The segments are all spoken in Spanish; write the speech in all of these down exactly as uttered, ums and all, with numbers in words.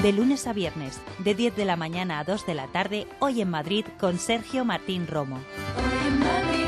De lunes a viernes, de diez de la mañana a dos de la tarde, Hoy en Madrid con Sergio Martín Romo. Hoy en Madrid.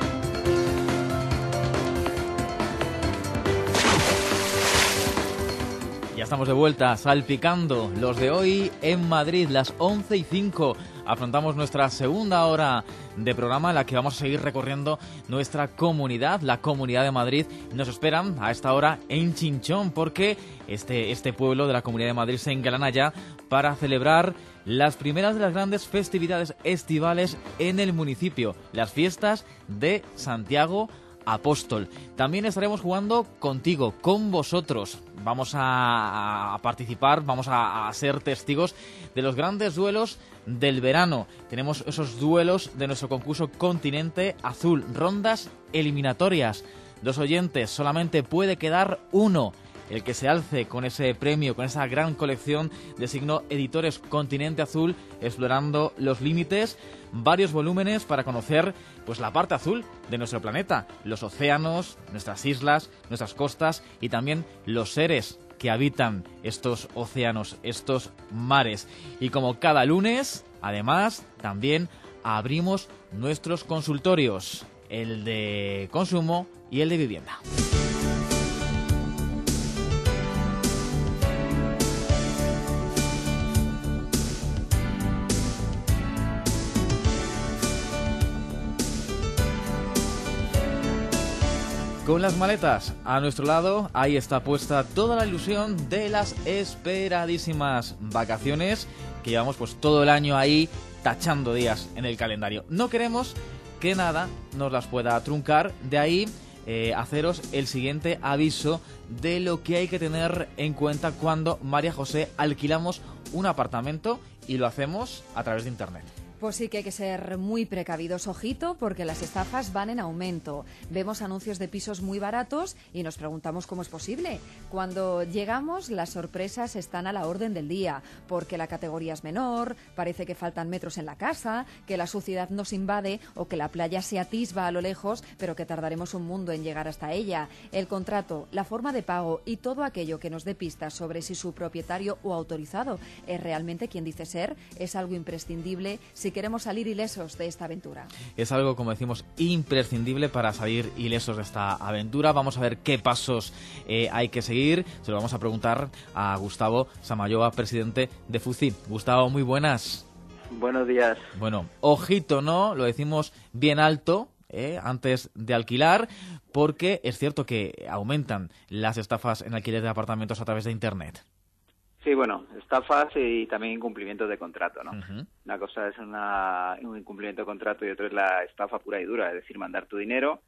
Ya estamos de vuelta, salpicando los de Hoy en Madrid, las once y cinco. Afrontamos nuestra segunda hora de programa en la que vamos a seguir recorriendo nuestra comunidad, la Comunidad de Madrid. Nos esperan a esta hora en Chinchón porque este, este pueblo de la Comunidad de Madrid se engalana ya para celebrar las primeras de las grandes festividades estivales en el municipio, las fiestas de Santiago Apóstol. También estaremos jugando contigo, con vosotros. Vamos a, a participar, vamos a, a ser testigos de los grandes duelos del verano. Tenemos esos duelos de nuestro concurso Continente Azul, rondas eliminatorias. Dos oyentes, solamente puede quedar uno. El que se alce con ese premio, con esa gran colección de signo Editores Continente Azul, explorando los límites, varios volúmenes para conocer pues la parte azul de nuestro planeta, los océanos, nuestras islas, nuestras costas y también los seres que habitan estos océanos, estos mares. Y como cada lunes, además, también abrimos nuestros consultorios, el de consumo y el de vivienda. Con las maletas a nuestro lado, ahí está puesta toda la ilusión de las esperadísimas vacaciones que llevamos pues todo el año ahí tachando días en el calendario. No queremos que nada nos las pueda truncar, de ahí eh, haceros el siguiente aviso de lo que hay que tener en cuenta cuando María José alquilamos un apartamento y lo hacemos a través de internet. Pues sí que hay que ser muy precavidos, ojito, porque las estafas van en aumento. Vemos anuncios de pisos muy baratos y nos preguntamos cómo es posible. Cuando llegamos, las sorpresas están a la orden del día, porque la categoría es menor, parece que faltan metros en la casa, que la suciedad nos invade o que la playa se atisba a lo lejos, pero que tardaremos un mundo en llegar hasta ella. El contrato, la forma de pago y todo aquello que nos dé pistas sobre si su propietario o autorizado es realmente quien dice ser, es algo imprescindible si queremos salir ilesos de esta aventura. Es algo, como decimos, imprescindible para salir ilesos de esta aventura. Vamos a ver qué pasos eh, hay que seguir. Se lo vamos a preguntar a Gustavo Samayoa, presidente de FUCI. Gustavo, muy buenas. Buenos días. Bueno, ojito, ¿no? Lo decimos bien alto, eh, antes de alquilar, porque es cierto que aumentan las estafas en alquiler de apartamentos a través de Internet. Sí, bueno, estafas y también incumplimientos de contrato, ¿no? Uh-huh. Una cosa es una, un incumplimiento de contrato y otra es la estafa pura y dura, es decir, mandar tu dinero,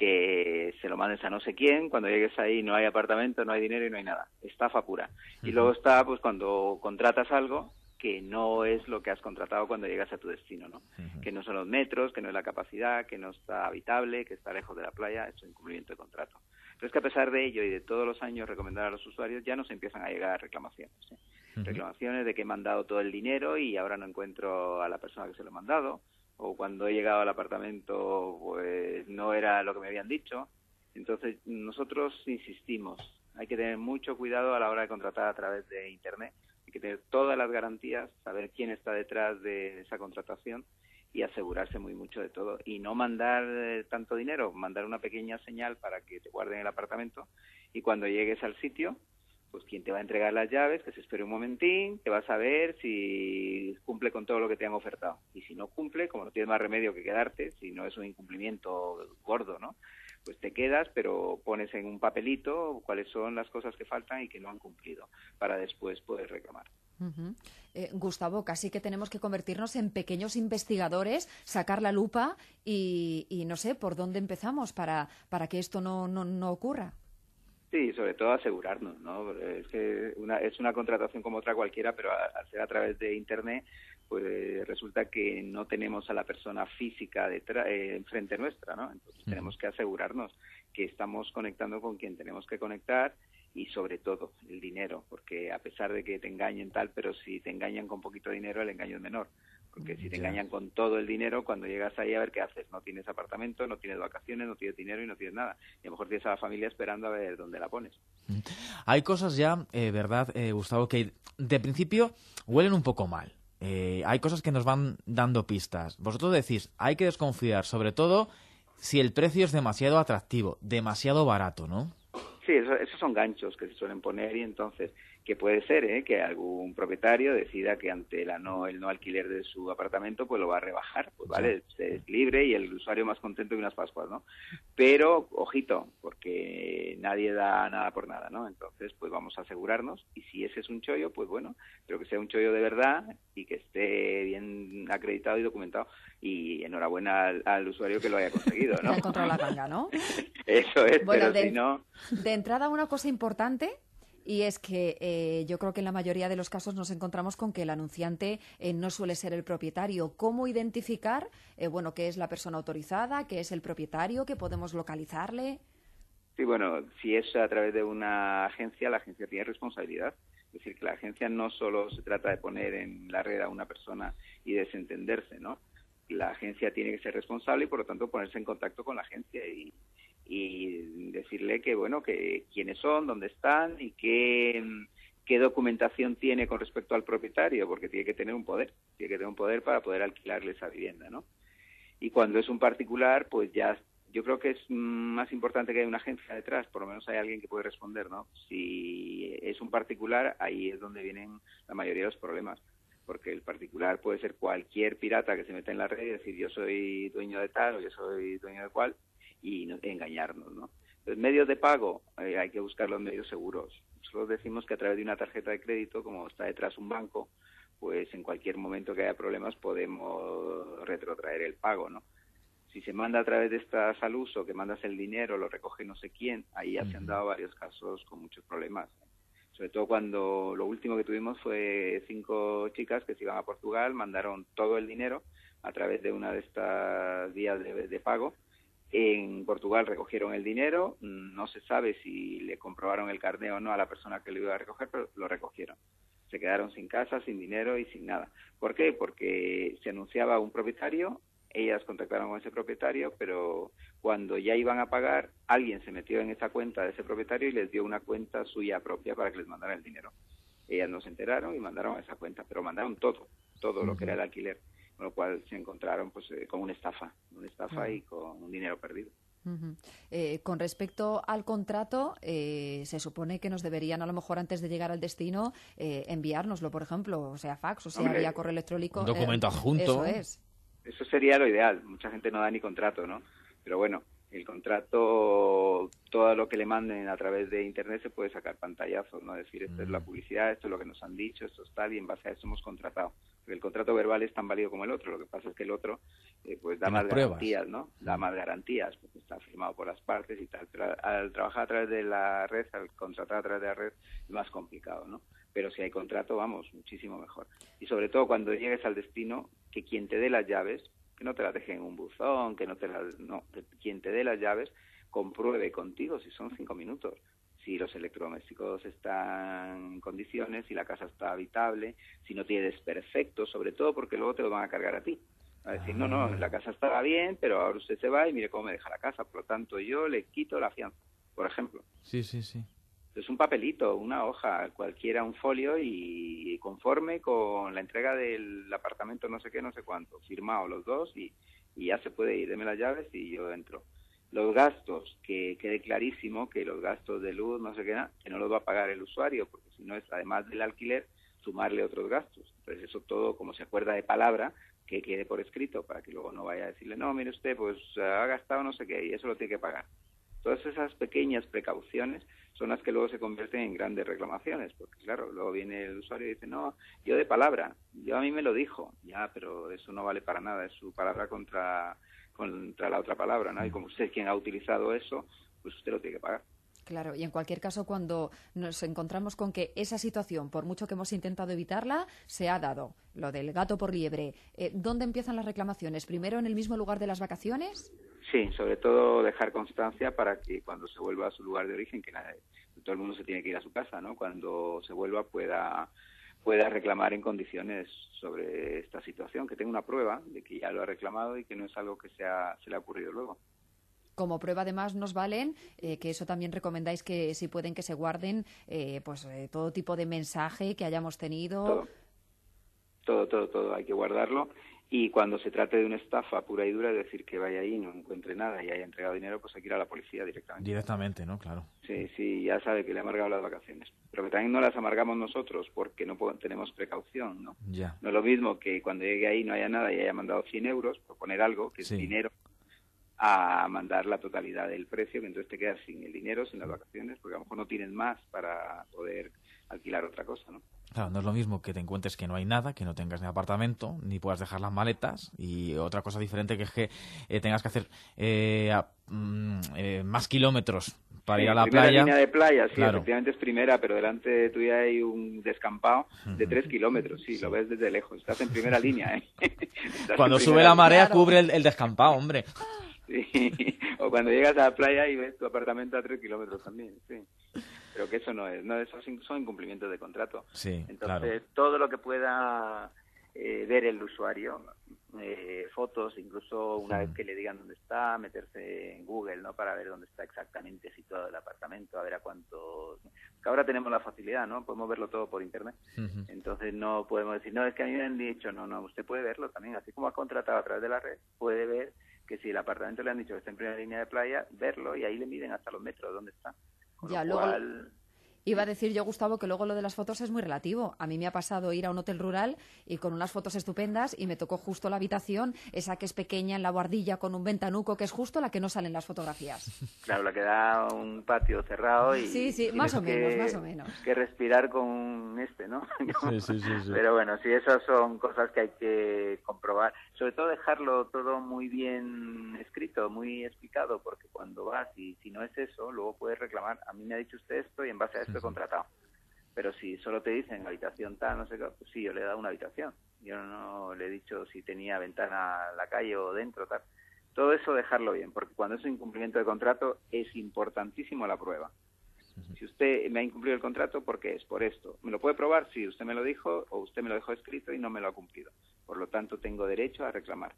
que se lo mandes a no sé quién, cuando llegues ahí no hay apartamento, no hay dinero y no hay nada. Estafa pura. Uh-huh. Y luego está, pues, cuando contratas algo que no es lo que has contratado cuando llegas a tu destino, ¿no? Uh-huh. Que no son los metros, que no es la capacidad, que no está habitable, que está lejos de la playa, es un incumplimiento de contrato. Pero es que a pesar de ello y de todos los años recomendar a los usuarios, ya nos empiezan a llegar reclamaciones. ¿eh? Uh-huh. Reclamaciones de que he mandado todo el dinero y ahora no encuentro a la persona que se lo he mandado, o cuando he llegado al apartamento pues no era lo que me habían dicho. Entonces nosotros insistimos, hay que tener mucho cuidado a la hora de contratar a través de Internet, hay que tener todas las garantías, saber quién está detrás de esa contratación y asegurarse muy mucho de todo y no mandar eh, tanto dinero, mandar una pequeña señal para que te guarden el apartamento y cuando llegues al sitio, pues quien te va a entregar las llaves, que se espere un momentín, te vas a ver si cumple con todo lo que te han ofertado y si no cumple, como no tienes más remedio que quedarte, si no es un incumplimiento gordo, ¿no? Pues te quedas, pero pones en un papelito cuáles son las cosas que faltan y que no han cumplido para después poder reclamar. Uh-huh. Eh, Gustavo, casi que tenemos que convertirnos en pequeños investigadores, sacar la lupa y, y no sé, ¿por dónde empezamos para, para que esto no, no, no ocurra? Sí, sobre todo asegurarnos, ¿no? Es que una, es una contratación como otra cualquiera, pero al ser a través de Internet, pues resulta que no tenemos a la persona física detrás, eh, enfrente nuestra, ¿no? Entonces uh-huh. tenemos que asegurarnos que estamos conectando con quien tenemos que conectar y sobre todo el dinero, porque a pesar de que te engañen tal, pero si te engañan con poquito dinero el engaño es menor. Porque si te Ya. engañan con todo el dinero, cuando llegas ahí a ver qué haces, no tienes apartamento, no tienes vacaciones, no tienes dinero y no tienes nada. Y a lo mejor tienes a la familia esperando a ver dónde la pones. Hay cosas ya, eh, ¿verdad, eh, Gustavo, que de principio huelen un poco mal? Eh, hay cosas que nos van dando pistas. Vosotros decís, hay que desconfiar, sobre todo si el precio es demasiado atractivo, demasiado barato, ¿no? Sí, eso, esos son ganchos que se suelen poner y entonces, que puede ser ¿eh? que algún propietario decida que ante la no, el no alquiler de su apartamento pues lo va a rebajar, pues vale, es libre y el usuario más contento que unas Pascuas, ¿no? Pero, ojito, porque nadie da nada por nada, ¿no? Entonces, pues vamos a asegurarnos y si ese es un chollo, pues bueno, pero que sea un chollo de verdad y que esté bien acreditado y documentado y enhorabuena al, al usuario que lo haya conseguido, ¿no? Ha encontrado la ganga, ¿no? Eso es, Bueno, pero de, si no... de entrada una cosa importante, y es que eh, yo creo que en la mayoría de los casos nos encontramos con que el anunciante eh, no suele ser el propietario. ¿Cómo identificar, eh, bueno, qué es la persona autorizada, qué es el propietario, que podemos localizarle? Sí, bueno, si es a través de una agencia, la agencia tiene responsabilidad. Es decir, que la agencia no solo se trata de poner en la red a una persona y desentenderse, ¿no? La agencia tiene que ser responsable y, por lo tanto, ponerse en contacto con la agencia y, y decirle que, bueno, que quiénes son, dónde están y qué, qué documentación tiene con respecto al propietario, porque tiene que tener un poder, tiene que tener un poder para poder alquilarle esa vivienda, ¿no? Y cuando es un particular, pues ya... Yo creo que es más importante que haya una agencia detrás, por lo menos hay alguien que puede responder, ¿no? Si es un particular, ahí es donde vienen la mayoría de los problemas, porque el particular puede ser cualquier pirata que se meta en la red y decir yo soy dueño de tal o yo soy dueño de cual y no, engañarnos, ¿no? Los medios de pago, eh, hay que buscar los medios seguros. Nosotros decimos que a través de una tarjeta de crédito, como está detrás un banco, pues en cualquier momento que haya problemas podemos retrotraer el pago, ¿no? Si se manda a través de estas al uso, que mandas el dinero, lo recoge no sé quién, ahí ya se han dado varios casos con muchos problemas. Sobre todo cuando lo último que tuvimos fue cinco chicas que se iban a Portugal, mandaron todo el dinero a través de una de estas vías de, de pago. En Portugal recogieron el dinero, no se sabe si le comprobaron el carné o no a la persona que lo iba a recoger, pero lo recogieron. Se quedaron sin casa, sin dinero y sin nada. ¿Por qué? Porque se anunciaba un propietario. Ellas contactaron con ese propietario, pero cuando ya iban a pagar, alguien se metió en esa cuenta de ese propietario y les dio una cuenta suya propia para que les mandara el dinero. Ellas no se enteraron y mandaron esa cuenta, pero mandaron todo, todo lo que era el alquiler, con lo cual se encontraron pues eh, con una estafa, una estafa uh-huh. y con un dinero perdido. Uh-huh. Eh, con respecto al contrato, eh, se supone que nos deberían, a lo mejor antes de llegar al destino, eh, enviárnoslo, por ejemplo, o sea fax, o sea Hombre, vía correo electrónico. Un documento eh, adjunto. Eso es. Eso sería lo ideal. Mucha gente no da ni contrato, ¿no? Pero bueno, el contrato, todo lo que le manden a través de Internet se puede sacar pantallazos, ¿no? Decir, esto mm. es la publicidad, esto es lo que nos han dicho, esto es tal, y en base a eso hemos contratado. Porque el contrato verbal es tan válido como el otro. Lo que pasa es que el otro, eh, pues da más pruebas. garantías, ¿no? Da más garantías, porque está firmado por las partes y tal. Pero al trabajar a través de la red, al contratar a través de la red, es más complicado, ¿no? Pero si hay contrato, vamos, muchísimo mejor. Y sobre todo cuando llegues al destino, que quien te dé las llaves, que no te las deje en un buzón, que no te las... No, que quien te dé las llaves compruebe contigo si son cinco minutos, si los electrodomésticos están en condiciones, si la casa está habitable, si no tiene desperfectos, sobre todo porque luego te lo van a cargar a ti. A decir, no, no, la casa estaba bien, pero ahora usted se va y mire cómo me deja la casa, por lo tanto yo le quito la fianza, por ejemplo. Sí, sí, sí. Es un papelito, una hoja, cualquiera, un folio y conforme con la entrega del apartamento no sé qué, no sé cuánto, firmado los dos y, y ya se puede ir, deme las llaves y yo entro. Los gastos, que quede clarísimo que los gastos de luz, no sé qué, que no los va a pagar el usuario, porque si no es, además del alquiler, sumarle otros gastos. Entonces eso todo, como se acuerda de palabra, que quede por escrito, para que luego no vaya a decirle, no, mire usted, pues ha gastado no sé qué y eso lo tiene que pagar. Todas esas pequeñas precauciones son las que luego se convierten en grandes reclamaciones, porque claro, luego viene el usuario y dice, no, yo de palabra, yo a mí me lo dijo, ya, pero eso no vale para nada, es su palabra contra, contra la otra palabra, ¿no? Y como usted es quien ha utilizado eso, pues usted lo tiene que pagar. Claro, y en cualquier caso, cuando nos encontramos con que esa situación, por mucho que hemos intentado evitarla, se ha dado, lo del gato por liebre, eh, ¿dónde empiezan las reclamaciones? ¿Primero en el mismo lugar de las vacaciones? Sí, sobre todo dejar constancia para que cuando se vuelva a su lugar de origen, que nadie, todo el mundo se tiene que ir a su casa, ¿no? Cuando se vuelva pueda pueda reclamar en condiciones sobre esta situación, que tenga una prueba de que ya lo ha reclamado y que no es algo que sea, se le ha ocurrido luego. Como prueba, además, nos valen, eh, que eso también recomendáis que si pueden que se guarden eh, pues eh, todo tipo de mensaje que hayamos tenido. Todo. todo, todo, todo, hay que guardarlo. Y cuando se trate de una estafa pura y dura, es decir, que vaya ahí y no encuentre nada y haya entregado dinero, pues hay que ir a la policía directamente. Directamente, ¿no? Claro. Sí, sí, ya sabe que le ha amargado las vacaciones. Pero que también no las amargamos nosotros porque no podemos, tenemos precaución, ¿no? Ya. No es lo mismo que cuando llegue ahí no haya nada y haya mandado cien euros, por poner algo, que es Sí. dinero, a mandar la totalidad del precio, que entonces te quedas sin el dinero, sin las vacaciones, porque a lo mejor no tienes más para poder alquilar otra cosa, ¿no? Claro, no es lo mismo que te encuentres que no hay nada, que no tengas ni apartamento, ni puedas dejar las maletas, y otra cosa diferente que es que eh, tengas que hacer eh, a, mm, eh, más kilómetros para Sí, ir a la primera playa. línea de playa, sí, Claro. efectivamente es primera, pero delante de tuya hay un descampado de Ujú. tres kilómetros, sí, Sí. lo ves desde lejos, estás en primera línea, ¿eh? Estás Cuando en sube primera la marea Claro. cubre el, el descampado, hombre. Sí. O cuando llegas a la playa y ves tu apartamento a tres kilómetros también, sí. Pero que eso no es, no, esos son incumplimientos de contrato. Sí, Entonces, claro. todo lo que pueda eh, ver el usuario, eh, fotos, incluso una Mm. vez que le digan dónde está, meterse en Google, ¿no? Para ver dónde está exactamente situado el apartamento, a ver a cuántos... Que ahora tenemos la facilidad, ¿no? Podemos verlo todo por internet. Ujú. Entonces no podemos decir, no, es que a mí me han dicho, no, no, usted puede verlo también, así como ha contratado a través de la red, puede ver que si el apartamento le han dicho que está en primera línea de playa, verlo y ahí le miden hasta los metros dónde está. Con Ya, lo luego- cual... Iba a decir yo, Gustavo, que luego lo de las fotos es muy relativo. A mí me ha pasado ir a un hotel rural y con unas fotos estupendas y me tocó justo la habitación, esa que es pequeña en la guardilla con un ventanuco, que es justo la que no sale en las fotografías. Claro, la que da un patio cerrado y... Sí, sí, tienes más o que- menos, más o menos. que respirar con este, ¿no? Sí, sí, sí, sí. Pero bueno, sí, esas son cosas que hay que comprobar. Sobre todo dejarlo todo muy bien escrito, muy explicado, porque cuando vas y si no es eso, luego puedes reclamar. A mí me ha dicho usted esto y en base a esto he contratado. Pero si solo te dicen habitación tal, no sé qué, pues sí, yo le he dado una habitación. Yo no le he dicho si tenía ventana a la calle o dentro, tal. Todo eso dejarlo bien, porque cuando es un incumplimiento de contrato es importantísimo la prueba. Si usted me ha incumplido el contrato, ¿por qué es? Por esto. ¿Me lo puede probar? Sí, usted me lo dijo o usted me lo dejó escrito y no me lo ha cumplido. Por lo tanto, tengo derecho a reclamar.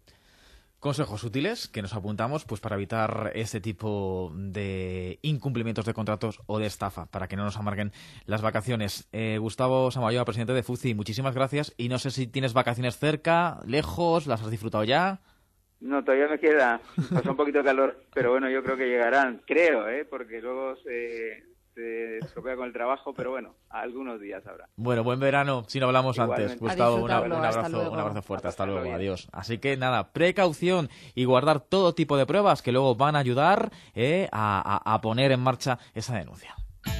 Consejos útiles que nos apuntamos pues para evitar este tipo de incumplimientos de contratos o de estafa, para que no nos amarguen las vacaciones. Eh, Gustavo Samayoa, presidente de FUCI, muchísimas gracias. Y no sé si tienes vacaciones cerca, lejos, ¿las has disfrutado ya? No, todavía me queda, pasa un poquito de calor, pero bueno, yo creo que llegarán, creo, ¿eh? Porque luego se, se estropea con el trabajo, pero bueno, algunos días habrá. Bueno, buen verano, si no hablamos Igualmente. antes. Gustavo, una- un, disfrutarlo, hasta abrazo, luego. un abrazo fuerte, A hasta pasarlo luego, bien. adiós. Así que nada, precaución y guardar todo tipo de pruebas que luego van a ayudar eh, a, a- a poner en marcha esa denuncia.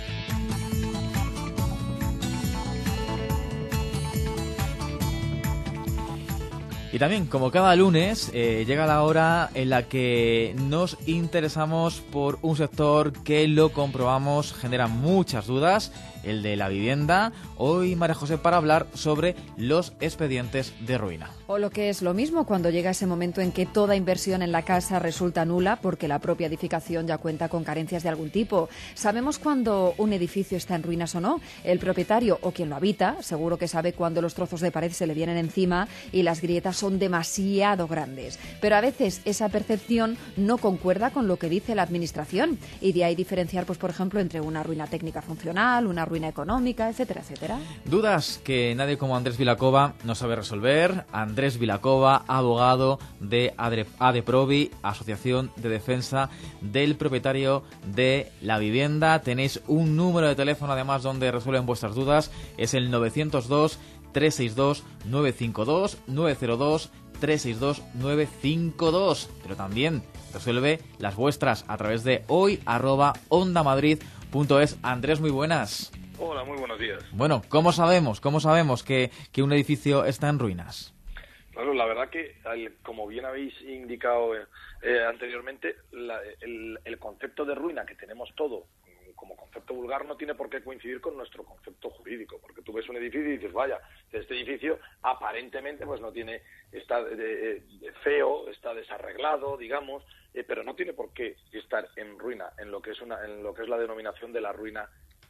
Y también, como cada lunes, eh, llega la hora en la que nos interesamos por un sector que lo comprobamos, genera muchas dudas, el de la vivienda. Hoy, María José, para hablar sobre los expedientes de ruina. O lo que es lo mismo cuando llega ese momento en que toda inversión en la casa resulta nula porque la propia edificación ya cuenta con carencias de algún tipo. ¿Sabemos cuándo un edificio está en ruinas o no? El propietario o quien lo habita seguro que sabe cuándo los trozos de pared se le vienen encima y las grietas son demasiado grandes. Pero a veces esa percepción no concuerda con lo que dice la administración y de ahí diferenciar, pues por ejemplo, entre una ruina técnica funcional, una ruina económica, etcétera, etcétera. Dudas que nadie como Andrés Vilacova no sabe resolver. Andrés Vilacova, abogado de Adre- ADEPROVI, Asociación de Defensa del Propietario de la Vivienda. Tenéis un número de teléfono además donde resuelven vuestras dudas. Es el novecientos dos, trescientos sesenta y dos, novecientos cincuenta y dos, novecientos dos, trescientos sesenta y dos, novecientos cincuenta y dos. Pero también resuelve las vuestras a través de hoy arroba ondamadrid punto es. Andrés, muy buenas. Hola, muy buenos días. Bueno, ¿cómo sabemos, cómo sabemos que, que un edificio está en ruinas? Claro, la verdad que, al- como bien habéis indicado eh, eh, anteriormente, la- el, el concepto de ruina que tenemos todo mm, como concepto vulgar no tiene por qué coincidir con nuestro concepto jurídico, porque tú ves un edificio y dices, vaya, este edificio aparentemente pues no tiene, está eh, eh, feo, está desarreglado, digamos, eh, pero no tiene por qué estar en ruina, en lo que es una, en lo que es la denominación de la ruina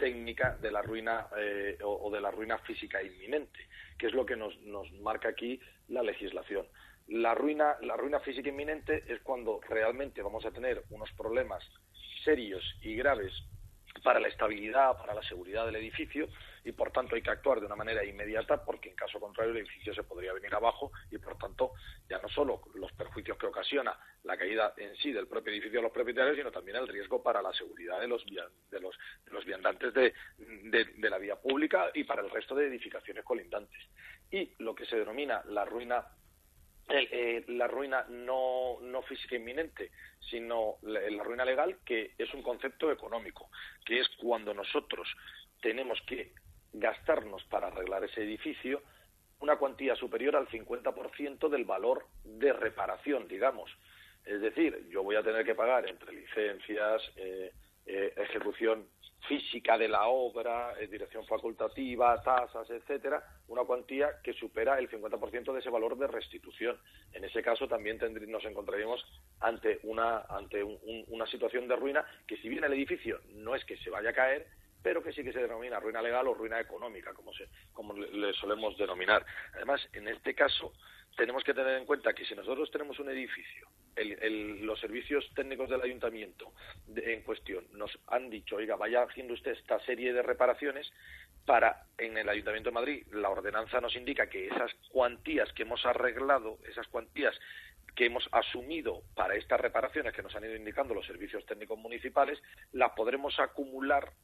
técnica de la ruina eh, o, o de la ruina física inminente, que es lo que nos, nos marca aquí la legislación. La ruina, la ruina física inminente es cuando realmente vamos a tener unos problemas serios y graves para la estabilidad, para la seguridad del edificio, y por tanto hay que actuar de una manera inmediata, porque en caso contrario el edificio se podría venir abajo y por tanto ya no solo los perjuicios que ocasiona la caída en sí del propio edificio de los propietarios, sino también el riesgo para la seguridad de los de los, de los viandantes de, de, de la vía pública y para el resto de edificaciones colindantes. Y lo que se denomina la ruina Eh, eh, la ruina no, no física inminente, sino la, la ruina legal, que es un concepto económico, que es cuando nosotros tenemos que gastarnos para arreglar ese edificio una cuantía superior al cincuenta por ciento del valor de reparación, digamos. Es decir, yo voy a tener que pagar entre licencias, eh, eh, ejecución física de la obra, eh, dirección facultativa, tasas, etcétera, una cuantía que supera el cincuenta por ciento de ese valor de restitución. En ese caso también tendrí, nos encontraríamos ante una ante un, un, una situación de ruina que, si bien el edificio no es que se vaya a caer, pero que sí que se denomina ruina legal o ruina económica, como se como le, le solemos denominar. Además, en este caso tenemos que tener en cuenta que si nosotros tenemos un edificio, el, el, los servicios técnicos del ayuntamiento de, en cuestión nos han dicho, oiga, vaya haciendo usted esta serie de reparaciones, para en el Ayuntamiento de Madrid la ordenanza nos indica que esas cuantías que hemos arreglado, esas cuantías que hemos asumido para estas reparaciones que nos han ido indicando los servicios técnicos municipales, las podremos acumular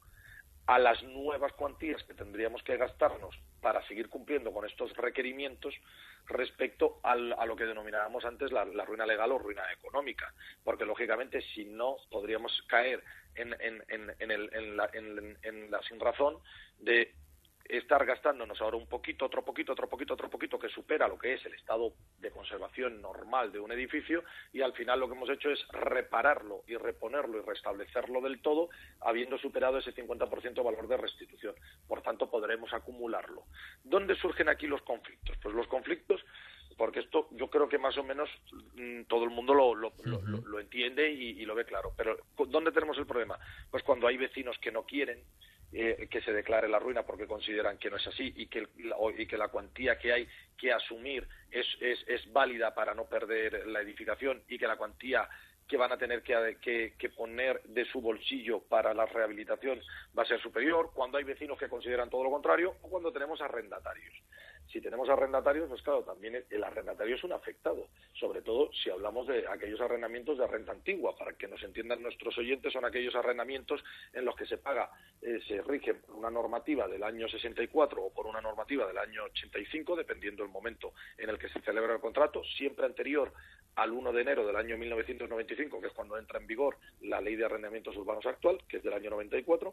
a las nuevas cuantías que tendríamos que gastarnos para seguir cumpliendo con estos requerimientos respecto al, a lo que denominábamos antes la, la ruina legal o ruina económica, porque lógicamente si no podríamos caer en, en, en, en, el, en, la, en, en la sinrazón de estar gastándonos ahora un poquito, otro poquito, otro poquito, otro poquito, que supera lo que es el estado de conservación normal de un edificio, y al final lo que hemos hecho es repararlo y reponerlo y restablecerlo del todo, habiendo superado ese cincuenta por ciento valor de restitución. Por tanto, podremos acumularlo. ¿Dónde surgen aquí los conflictos? Pues los conflictos, porque esto yo creo que más o menos mmm, todo el mundo lo, lo, lo, lo, lo entiende y, y lo ve claro. Pero ¿dónde tenemos el problema? Pues cuando hay vecinos que no quieren Eh, que se declare la ruina porque consideran que no es así y que, la, y que la cuantía que hay que asumir es, es, es válida para no perder la edificación, y que la cuantía que van a tener que, que, que poner de su bolsillo para la rehabilitación va a ser superior, cuando hay vecinos que consideran todo lo contrario, o cuando tenemos arrendatarios. Si tenemos arrendatarios, pues claro, también el arrendatario es un afectado, sobre todo si hablamos de aquellos arrendamientos de renta antigua. Para que nos entiendan nuestros oyentes, son aquellos arrendamientos en los que se paga, eh, se rigen por una normativa del año sesenta y cuatro o por una normativa del año ochenta y cinco, dependiendo del momento en el que se celebra el contrato, siempre anterior al uno de enero del año mil novecientos noventa y cinco, que es cuando entra en vigor la Ley de Arrendamientos Urbanos actual, que es del año noventa y cuatro,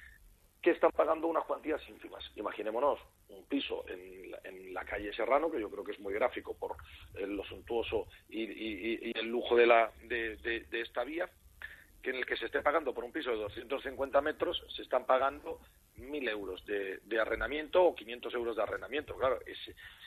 que están pagando unas cuantías ínfimas. Imaginémonos un piso en la, en la calle Serrano, que yo creo que es muy gráfico por el, lo suntuoso y, y, y el lujo de, la, de, de, de esta vía, que en el que se esté pagando por un piso de doscientos cincuenta metros, se están pagando mil euros de, de arrendamiento o quinientos euros de arrendamiento. Claro, es,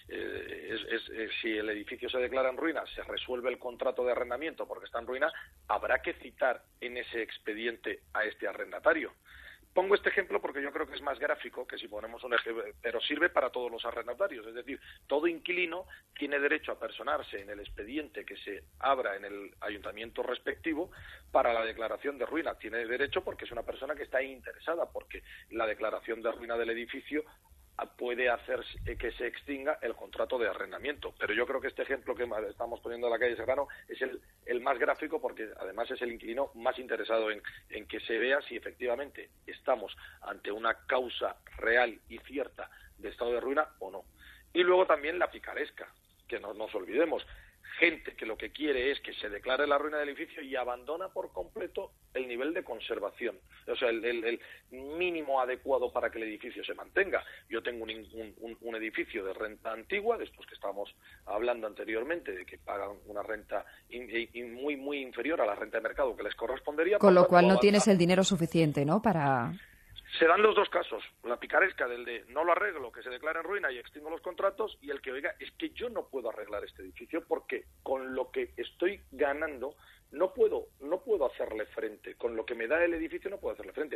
eh, es, es, es, si el edificio se declara en ruina, se resuelve el contrato de arrendamiento porque está en ruina, habrá que citar en ese expediente a este arrendatario. Pongo este ejemplo porque yo creo que es más gráfico que si ponemos un ejemplo, pero sirve para todos los arrendatarios. Es decir, todo inquilino tiene derecho a personarse en el expediente que se abra en el ayuntamiento respectivo para la declaración de ruina. Tiene derecho porque es una persona que está interesada, porque la declaración de ruina del edificio puede hacer que se extinga el contrato de arrendamiento. Pero yo creo que este ejemplo que estamos poniendo en la calle Serrano es el, el más gráfico, porque además es el inquilino más interesado en, en que se vea si efectivamente estamos ante una causa real y cierta de estado de ruina o no. Y luego también la picaresca, que no nos olvidemos. Gente que lo que quiere es que se declare la ruina del edificio y abandona por completo el nivel de conservación, o sea, el, el, el mínimo adecuado para que el edificio se mantenga. Yo tengo un, un, un edificio de renta antigua, de estos que estábamos hablando anteriormente, de que pagan una renta in, in, muy, muy inferior a la renta de mercado que les correspondería. Con lo cual no tienes el dinero suficiente, ¿no?, para... Se dan los dos casos, la picaresca del de no lo arreglo, que se declara en ruina y extingo los contratos, y el que, oiga, es que yo no puedo arreglar este edificio porque con lo que estoy ganando no puedo no puedo hacerle frente, con lo que me da el edificio no puedo hacerle frente. En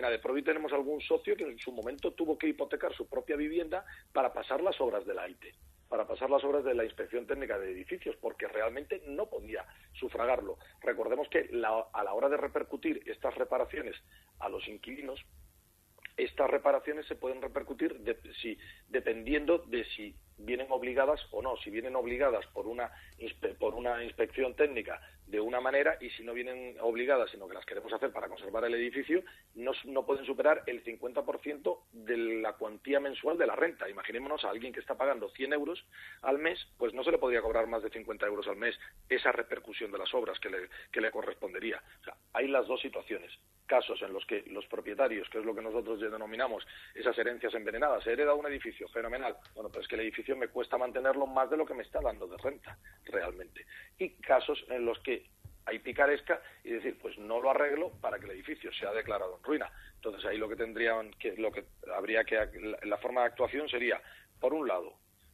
Adeprovi tenemos algún socio que en su momento tuvo que hipotecar su propia vivienda para pasar las obras de la A I T E, para pasar las obras de la Inspección Técnica de Edificios, porque realmente no podía sufragarlo. Recordemos que la, a la hora de repercutir estas reparaciones a los inquilinos, estas reparaciones se pueden repercutir de, si, dependiendo de si vienen obligadas o no. Si vienen obligadas por una, por una inspección técnica de una manera, y si no vienen obligadas, sino que las queremos hacer para conservar el edificio, no, no pueden superar el cincuenta por ciento de la cuantía mensual de la renta. Imaginémonos a alguien que está pagando cien euros al mes, pues no se le podría cobrar más de cincuenta euros al mes esa repercusión de las obras que le, que le correspondería. O sea, hay las dos situaciones. Casos en los que los propietarios, que es lo que nosotros denominamos esas herencias envenenadas, he heredado un edificio, fenomenal, bueno, pero es que el edificio me cuesta mantenerlo más de lo que me está dando de renta, realmente. Y casos en los que hay picaresca y decir, pues no lo arreglo para que el edificio sea declarado en ruina. Entonces ahí lo que tendrían que, lo que habría que, la, la forma de actuación sería, por un lado,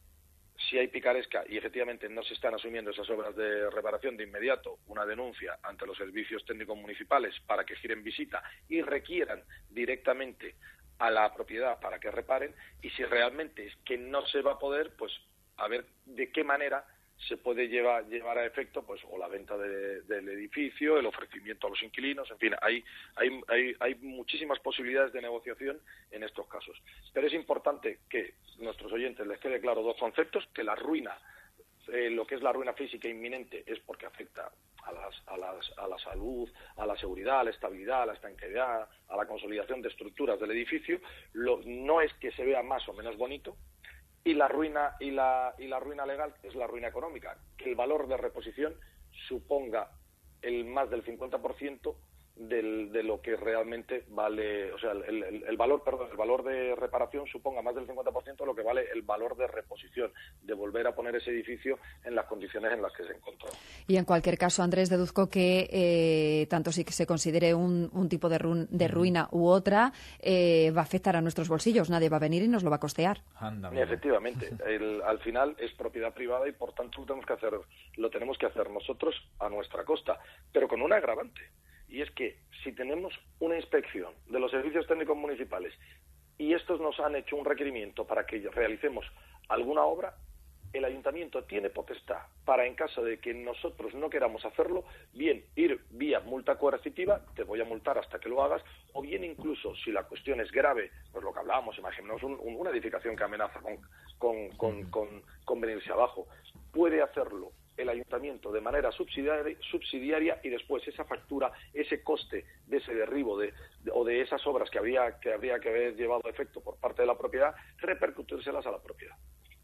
si hay picaresca y efectivamente no se están asumiendo esas obras de reparación de inmediato, una denuncia ante los servicios técnicos municipales para que giren visita y requieran directamente a la propiedad para que reparen, y si realmente es que no se va a poder, pues a ver de qué manera se puede llevar, llevar a efecto pues o la venta de, del edificio, el ofrecimiento a los inquilinos, en fin, hay, hay, hay, hay muchísimas posibilidades de negociación en estos casos. Pero es importante que a nuestros oyentes les quede claro dos conceptos, que la ruina, eh, lo que es la ruina física inminente es porque afecta a, las, a, las, a la salud, a la seguridad, a la estabilidad, a la estanqueidad, a la consolidación de estructuras del edificio, lo, no es que se vea más o menos bonito. Y la ruina y la y la ruina legal es la ruina económica, que el valor de reposición suponga el más del cincuenta por ciento del, de lo que realmente vale, o sea, el, el, el valor, perdón, el valor de reparación suponga más del cincuenta por ciento de lo que vale el valor de reposición, de volver a poner ese edificio en las condiciones en las que se encontró. Y en cualquier caso, Andrés, deduzco que eh, tanto si se considere un, un tipo de, run, de ruina u otra, eh, va a afectar a nuestros bolsillos. Nadie va a venir y nos lo va a costear. Anda, efectivamente, el, al final es propiedad privada y por tanto lo tenemos que hacer, lo tenemos que hacer nosotros a nuestra costa, pero con un agravante. Y es que si tenemos una inspección de los servicios técnicos municipales y estos nos han hecho un requerimiento para que realicemos alguna obra, el ayuntamiento tiene potestad para, en caso de que nosotros no queramos hacerlo, bien ir vía multa coercitiva, te voy a multar hasta que lo hagas, o bien incluso, si la cuestión es grave, pues lo que hablábamos, imaginemos un, un, una edificación que amenaza con, con, con, con, con venirse abajo, puede hacerlo el ayuntamiento de manera subsidiaria, subsidiaria y después esa factura, ese coste de ese derribo de, de, o de esas obras que habría, que habría que haber llevado a efecto por parte de la propiedad, repercutírselas a la propiedad.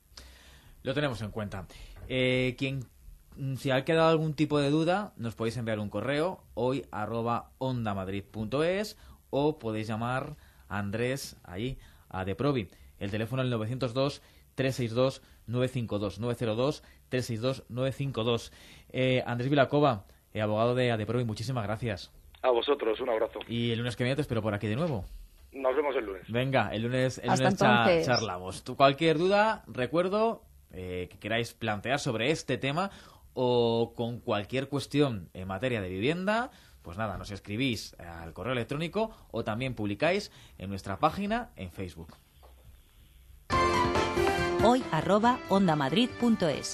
Lo tenemos en cuenta. Eh, quien, si ha quedado algún tipo de duda, nos podéis enviar un correo hoy arroba ondamadrid punto es o podéis llamar a Andrés ahí, a Adeprovi. El teléfono es el novecientos dos, trescientos sesenta y dos, novecientos cincuenta y dos, novecientos dos, trescientos sesenta y dos, novecientos cincuenta y dos. Eh, Andrés Vilacova, eh, abogado de Adeprovi, muchísimas gracias. A vosotros, un abrazo. Y el lunes que viene te espero por aquí de nuevo. Nos vemos el lunes. Venga, el lunes, el Hasta lunes cha- entonces. charlamos. Tú, cualquier duda, recuerdo eh, que queráis plantear sobre este tema o con cualquier cuestión en materia de vivienda, pues nada, nos escribís al correo electrónico o también publicáis en nuestra página en Facebook. Hoy arroba ondamadrid punto es.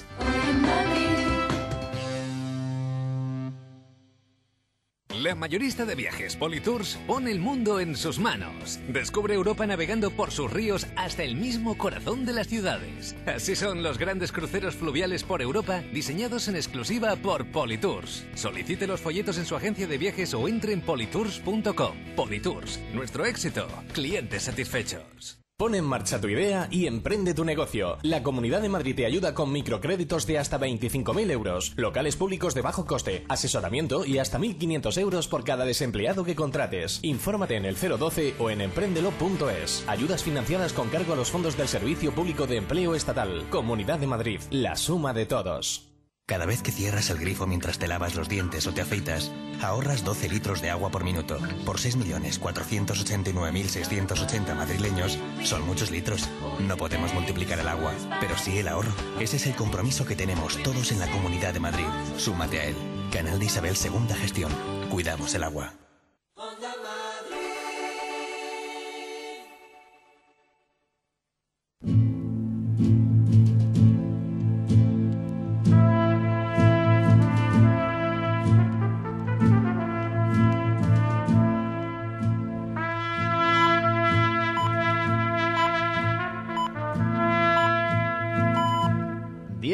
La mayorista de viajes Politours pone el mundo en sus manos. Descubre Europa navegando por sus ríos hasta el mismo corazón de las ciudades. Así son los grandes cruceros fluviales por Europa, diseñados en exclusiva por Politours. Solicite los folletos en su agencia de viajes o entre en politours punto com. Politours, nuestro éxito, clientes satisfechos. Pon en marcha tu idea y emprende tu negocio. La Comunidad de Madrid te ayuda con microcréditos de hasta veinticinco mil euros, locales públicos de bajo coste, asesoramiento y hasta mil quinientos euros por cada desempleado que contrates. Infórmate en el cero doce o en emprendelo punto es. Ayudas financiadas con cargo a los fondos del Servicio Público de Empleo Estatal. Comunidad de Madrid, la suma de todos. Cada vez que cierras el grifo mientras te lavas los dientes o te afeitas, ahorras doce litros de agua por minuto. Por seis millones cuatrocientos ochenta y nueve mil seiscientos ochenta madrileños, son muchos litros. No podemos multiplicar el agua, pero sí el ahorro. Ese es el compromiso que tenemos todos en la Comunidad de Madrid. Súmate a él. Canal de Isabel Segunda Gestión. Cuidamos el agua.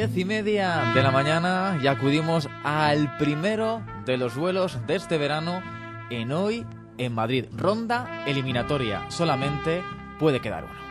diez y media de la mañana y acudimos al primero de los vuelos de este verano en Hoy en Madrid. Ronda eliminatoria, solamente puede quedar uno.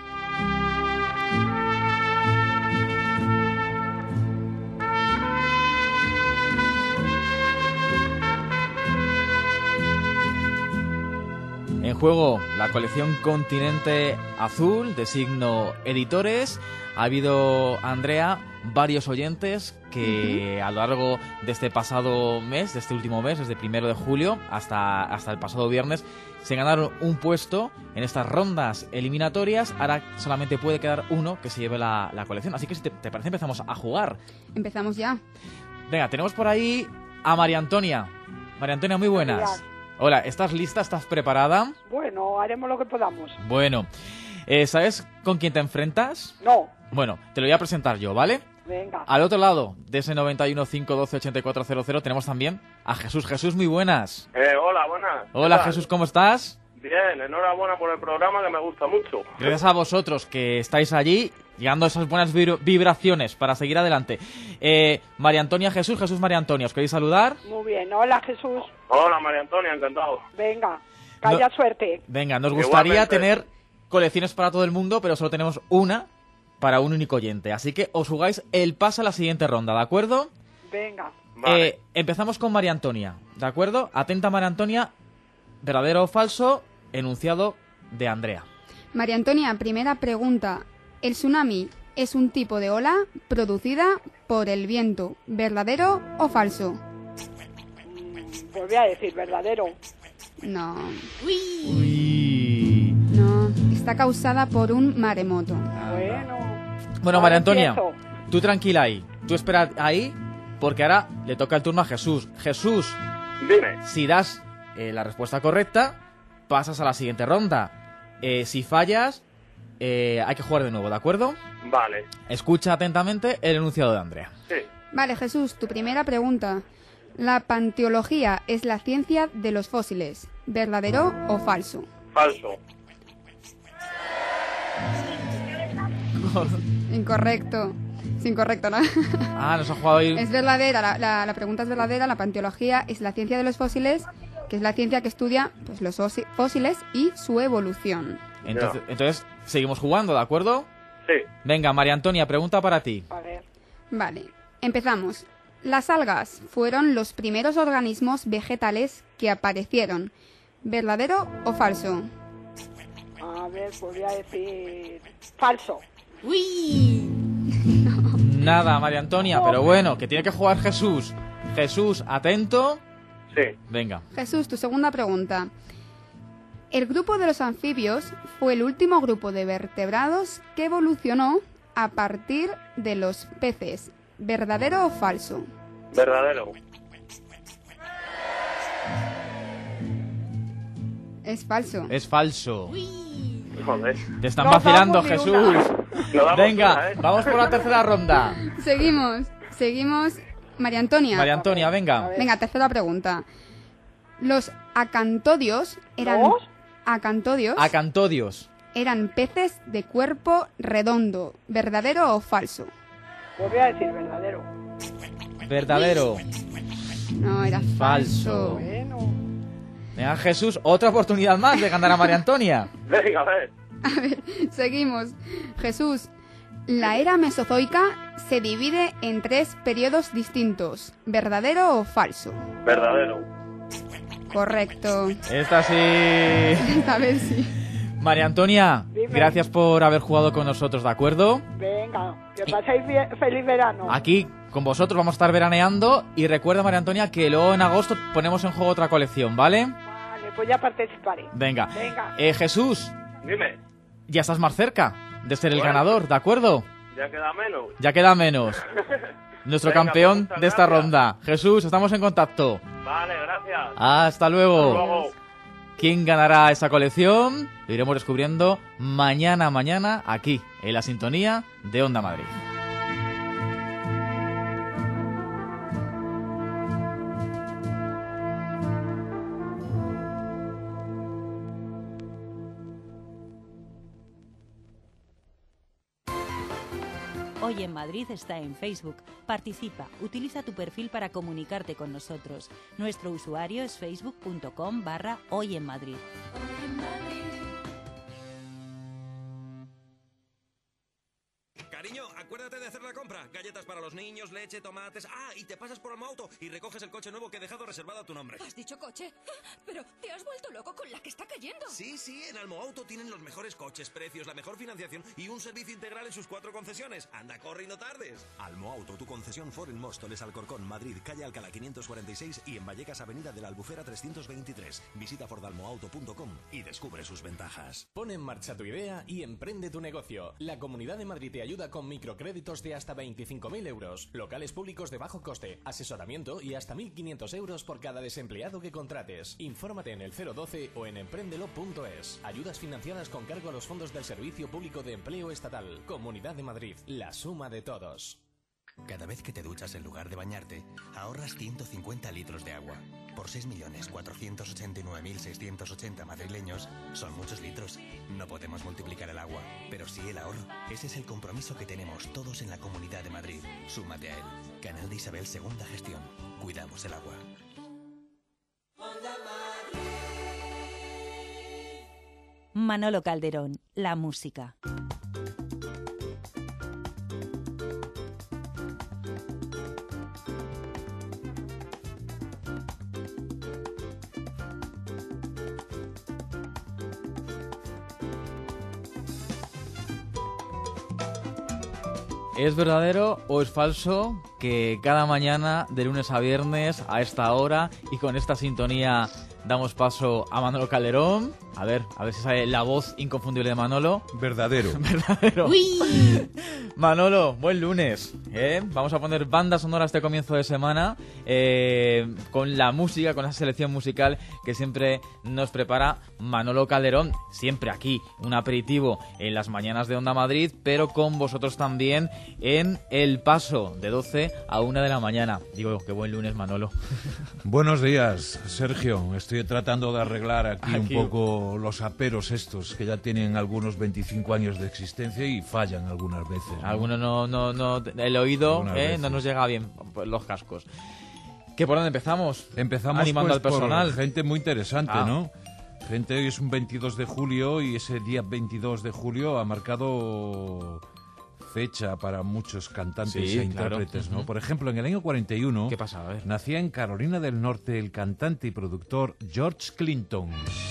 En juego la colección Continente Azul de signo Editores. Ha habido, Andrea, varios oyentes que uh-huh. a lo largo de este pasado mes, de este último mes, desde primero de julio hasta, hasta el pasado viernes, se ganaron un puesto en estas rondas eliminatorias. Ahora solamente puede quedar uno que se lleve la, la colección. Así que si te, te parece empezamos a jugar. Empezamos ya. Venga, tenemos por ahí a María Antonia. María Antonia, muy buenas. Hola, ¿estás lista? ¿Estás preparada? Bueno, haremos lo que podamos. Bueno, eh, ¿sabes con quién te enfrentas? No. Bueno, te lo voy a presentar yo, ¿vale? Venga. Al otro lado de ese noventa y uno, cinco doce, ochenta y cuatro cero cero tenemos también a Jesús. Jesús, muy buenas. Eh, hola, buenas. Hola, Jesús, ¿cómo estás? Bien, enhorabuena por el programa que me gusta mucho. Gracias a vosotros que estáis allí, llegando esas buenas vibra- vibraciones para seguir adelante. Eh, María Antonia, Jesús, Jesús, María Antonia, ¿os queréis saludar? Muy bien, hola Jesús. Hola María Antonia, encantado. Venga, que haya no, suerte. Venga, nos gustaría Igualmente. tener colecciones para todo el mundo, pero solo tenemos una para un único oyente. Así que os jugáis el pase a la siguiente ronda, ¿de acuerdo? Venga. Vale. Eh, empezamos con María Antonia, ¿de acuerdo? Atenta, María Antonia, verdadero o falso, enunciado de Andrea. María Antonia, primera pregunta. ¿El tsunami es un tipo de ola producida por el viento, verdadero o falso? Volví a decir verdadero. No. Uy. No, está causada por un maremoto. Bueno. Bueno, Ahora María Antonia, empiezo. tú tranquila ahí. Tú espera ahí, porque ahora le toca el turno a Jesús. Jesús, Dime. si das eh, la respuesta correcta, pasas a la siguiente ronda. Eh, si fallas, eh, hay que jugar de nuevo, ¿de acuerdo? Vale. Escucha atentamente el enunciado de Andrea. Sí. Vale, Jesús, tu primera pregunta. La paleontología es la ciencia de los fósiles, ¿verdadero o falso? Falso. Incorrecto. Es incorrecto, ¿no? Ah, nos ha jugado ahí. Es verdadera, la, la, la pregunta es verdadera. La paleontología es la ciencia de los fósiles, que es la ciencia que estudia pues, los osi- fósiles y su evolución. Entonces, entonces, seguimos jugando, ¿de acuerdo? Sí. Venga, María Antonia, pregunta para ti. A ver. Vale, empezamos. Las algas fueron los primeros organismos vegetales que aparecieron. ¿Verdadero o falso? A ver, volví a decir falso. Nada, María Antonia, pero bueno, que tiene que jugar Jesús. Jesús, atento. Sí. Venga. Jesús, tu segunda pregunta. El grupo de los anfibios fue el último grupo de vertebrados que evolucionó a partir de los peces. ¿Verdadero o falso? Verdadero. Es falso. Es falso. Joder. Te están No vacilando, damos ni Jesús. una. No damos Venga, una, ¿eh? vamos por la tercera ronda. Seguimos, seguimos. María Antonia. María Antonia, venga. Venga, tercera pregunta. Los acantodios eran... ¿Los? Acantodios Acantodios. eran peces de cuerpo redondo. ¿Verdadero o falso? Volví a decir verdadero. Verdadero. No, era Falso. falso. Bueno. Venga, Jesús, otra oportunidad más de ganar a María Antonia. Venga, a ver. A ver, seguimos. Jesús, la era mesozoica se divide en tres periodos distintos. ¿Verdadero o falso? Verdadero. Correcto. Esta sí. Esta vez sí. María Antonia, Dime. gracias por haber jugado con nosotros, ¿de acuerdo? Venga, que paséis bien, feliz verano. Aquí con vosotros vamos a estar veraneando y recuerda, María Antonia, que luego en agosto ponemos en juego otra colección, ¿vale? Vale, pues ya participaré. Venga. Venga. Eh, Jesús, Dime. ya estás más cerca de ser el Bueno. ganador, ¿de acuerdo? Ya queda menos. Ya queda menos. Nuestro Venga, campeón pues muchas de esta gracias. ronda. Jesús, estamos en contacto. Vale, gracias. Hasta luego. Hasta luego. ¿Quién ganará esa colección? Lo iremos descubriendo mañana, mañana, aquí, en la sintonía de Onda Madrid. Hoy en Madrid está en Facebook. Participa, utiliza tu perfil para comunicarte con nosotros. Nuestro usuario es facebook.com barra Hoy en Madrid. Cariño, acuérdate de hacer la compra. Galletas para los niños, leche, tomates... Ah, y te pasas por Almoauto y recoges el coche nuevo que he dejado reservado a tu nombre. ¿Has dicho coche? Pero te has vuelto loco con la que está cayendo. Sí, sí, en Almoauto tienen los mejores coches, precios, la mejor financiación y un servicio integral en sus cuatro concesiones. Anda, corre y no tardes. Almoauto, tu concesión Ford en Móstoles, Alcorcón, Madrid, calle Alcalá quinientos cuarenta y seis y en Vallecas, avenida de la Albufera trescientos veintitrés. Visita ford almoauto punto com y descubre sus ventajas. Pon en marcha tu idea y emprende tu negocio. La Comunidad de Madrid te ayuda con microcréditos de hasta veinticinco mil euros, locales públicos de bajo coste, asesoramiento y hasta mil quinientos euros por cada desempleado que contrates. Infórmate en el cero doce o en emprendelo punto es. Ayudas financiadas con cargo a los fondos del Servicio Público de Empleo Estatal. Comunidad de Madrid, la suma de todos. Cada vez que te duchas en lugar de bañarte, ahorras ciento cincuenta litros de agua. Por seis millones cuatrocientos ochenta y nueve mil seiscientos ochenta madrileños, son muchos litros. No podemos multiplicar el agua, pero sí el ahorro. Ese es el compromiso que tenemos todos en la Comunidad de Madrid. Súmate a él. Canal de Isabel Segunda Gestión. Cuidamos el agua. Manolo Calderón, la música. ¿Es verdadero o es falso que cada mañana, de lunes a viernes, a esta hora y con esta sintonía, damos paso a Manolo Calderón? A ver, a ver si sale la voz inconfundible de Manolo. Verdadero. Verdadero. Manolo, buen lunes. ¿eh? Vamos a poner banda sonora este comienzo de semana eh, con la música, con la selección musical que siempre nos prepara Manolo Calderón. Siempre aquí, un aperitivo en las mañanas de Onda Madrid, pero con vosotros también en El Paso, de doce a una de la mañana. Digo, qué buen lunes, Manolo. Buenos días, Sergio. Estoy tratando de arreglar aquí, Aquí. un poco los aperos estos que ya tienen algunos veinticinco años de existencia y fallan algunas veces, ¿no? Algunos no, no, no, el oído Algunas eh, veces. no nos llega bien, pues, los cascos. ¿Qué por dónde empezamos? Empezamos animando pues, al personal. por gente muy interesante, Ah. ¿no? Gente, hoy es un veintidós de julio y ese día veintidós de julio ha marcado fecha para muchos cantantes Sí, e claro. intérpretes, ¿no? Ujú. Por ejemplo, en el año cuarenta y uno ¿Qué pasa? A ver. nacía en Carolina del Norte el cantante y productor George Clinton.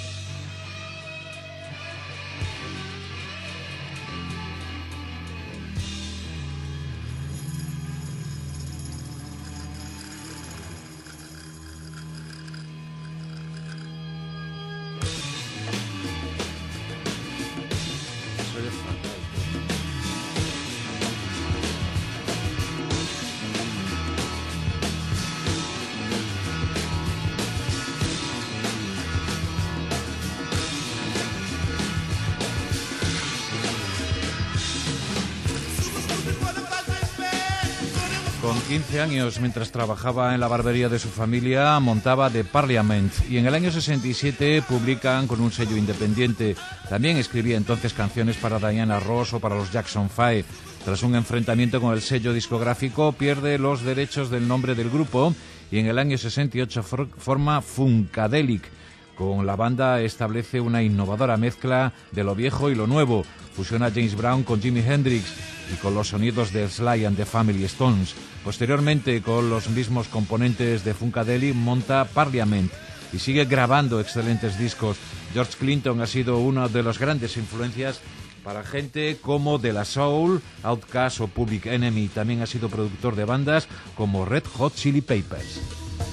Con quince años, mientras trabajaba en la barbería de su familia, montaba The Parliament y en el año sesenta y siete publican con un sello independiente. También escribía entonces canciones para Diana Ross o para los Jackson Five. Tras un enfrentamiento con el sello discográfico, pierde los derechos del nombre del grupo y en el año sesenta y ocho for- forma Funkadelic. Con la banda establece una innovadora mezcla de lo viejo y lo nuevo. Fusiona a James Brown con Jimi Hendrix y con los sonidos de Sly and the Family Stones. Posteriormente, con los mismos componentes de Funkadelic, monta Parliament y sigue grabando excelentes discos. George Clinton ha sido una de las grandes influencias para gente como De La Soul, Outkast o Public Enemy. También ha sido productor de bandas como Red Hot Chili Peppers.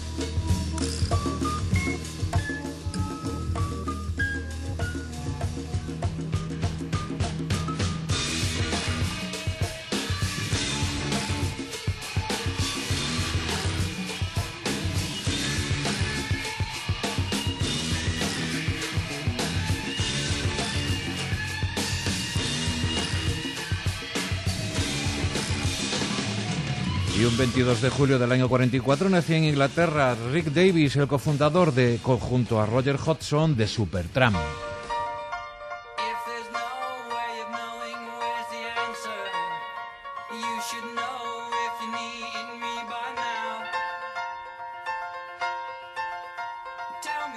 Y un veintidós de julio del año cuarenta y cuatro nacía en Inglaterra Rick Davies, el cofundador de, junto a Roger Hodgson, de Supertramp. If there's no way of knowing where's the answer, you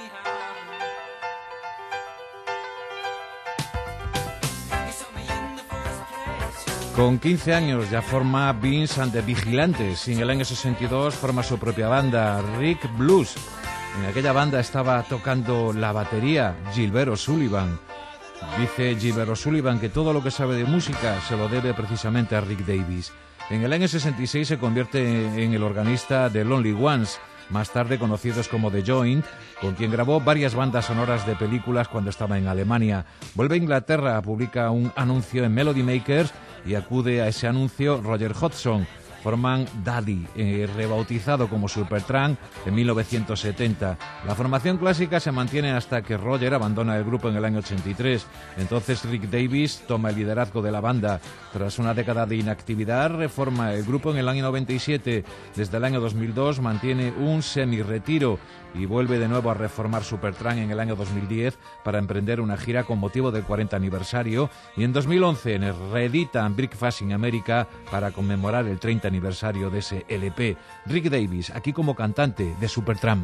Con quince años ya forma Vince and the Vigilantes y en el año sesenta y dos forma su propia banda, Rick Blues. En aquella banda estaba tocando la batería Gilbert O'Sullivan. Dice Gilbert O'Sullivan que todo lo que sabe de música se lo debe precisamente a Rick Davies. En el año sesenta y seis se convierte en el organista de Lonely Ones, más tarde conocidos como The Joint, con quien grabó varias bandas sonoras de películas cuando estaba en Alemania. Vuelve a Inglaterra, publica un anuncio en Melody Makers y acude a ese anuncio Roger Hodgson. Forman Daddy, eh, rebautizado como Supertramp en mil novecientos setenta. La formación clásica se mantiene hasta que Roger abandona el grupo en el año ochenta y tres. Entonces Rick Davies toma el liderazgo de la banda. Tras una década de inactividad, reforma el grupo en el año noventa y siete. Desde el año dos mil dos mantiene un semi-retiro y vuelve de nuevo a reformar Supertramp en el año dos mil diez para emprender una gira con motivo del cuarenta aniversario, y en dos mil once reeditan Breakfast in America para conmemorar el treinta aniversario de ese L P. Rick Davies, aquí como cantante de Supertramp.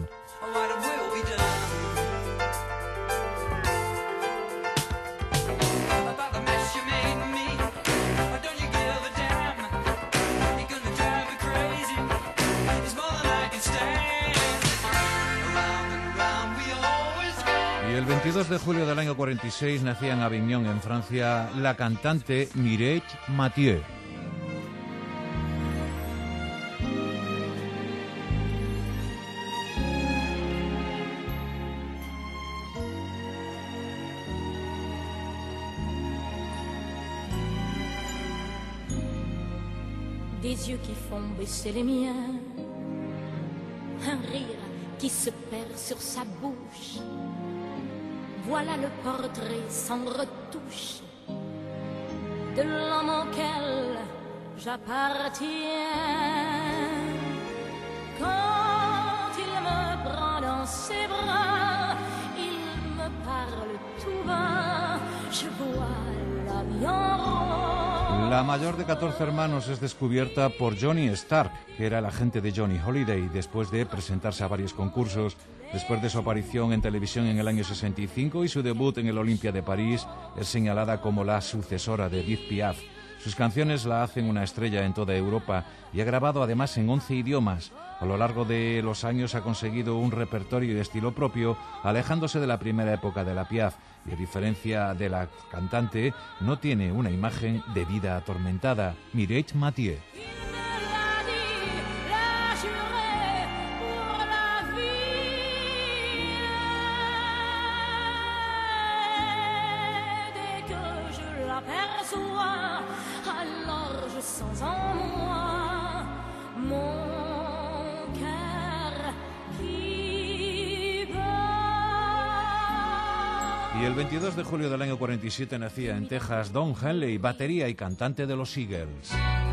El veintidós de julio del año cuarenta y seis nacía en Avignon, en Francia, la cantante Mireille Mathieu. Des yeux qui font baisser les miens, un rire qui se perd sur sa bouche. Voilà le portrait sans retouche de l'homme auquel j'appartiens. Quand il me prend dans ses bras, il me parle tout bas, je vois la vie en rose. La mayor de catorce hermanos es descubierta por Johnny Stark, que era el agente de Johnny Holiday, después de presentarse a varios concursos. Después de su aparición en televisión en el año sesenta y cinco y su debut en el Olympia de París, es señalada como la sucesora de Edith Piaf. Sus canciones la hacen una estrella en toda Europa y ha grabado además en once idiomas. A lo largo de los años ha conseguido un repertorio y estilo propio, alejándose de la primera época de la Piaf, y a diferencia de la cantante, no tiene una imagen de vida atormentada. Mireille Mathieu. Alors je sens en moi mon cœur qui bat. Y el veintidós de julio del año cuarenta y siete nacía en Texas Don Henley, batería y cantante de los Eagles.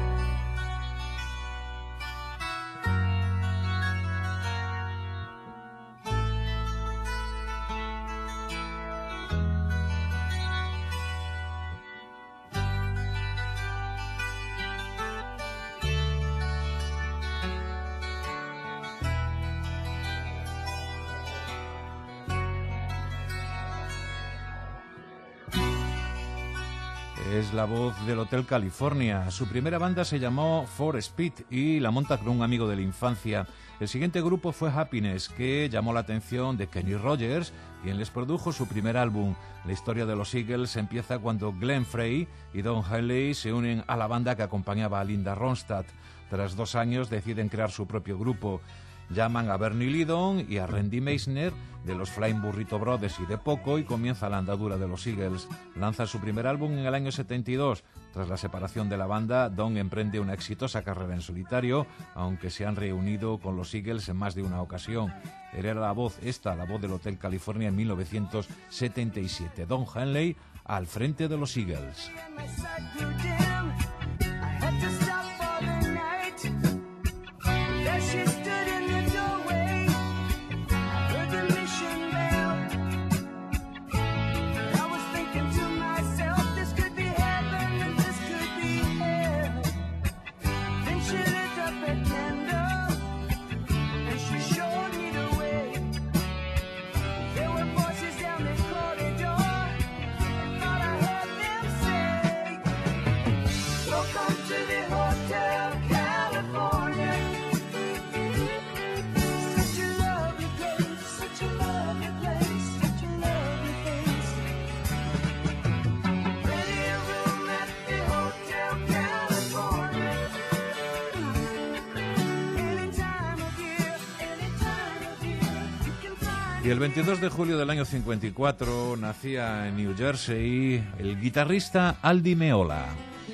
Es la voz del Hotel California. Su primera banda se llamó Four Speed y la monta con un amigo de la infancia. El siguiente grupo fue Happiness, que llamó la atención de Kenny Rogers, quien les produjo su primer álbum. La historia de los Eagles empieza cuando Glenn Frey y Don Henley se unen a la banda que acompañaba a Linda Ronstadt. Tras dos años deciden crear su propio grupo. Llaman a Bernie Lidon y a Randy Meisner de los Flying Burrito Brothers y de Poco y comienza la andadura de los Eagles. Lanza su primer álbum en el año setenta y dos. Tras la separación de la banda, Don emprende una exitosa carrera en solitario, aunque se han reunido con los Eagles en más de una ocasión. Era la voz, esta, la voz del Hotel California en mil novecientos setenta y siete. Don Henley al frente de los Eagles. Y el veintidós de julio del año cincuenta y cuatro nacía en New Jersey el guitarrista Al Di Meola.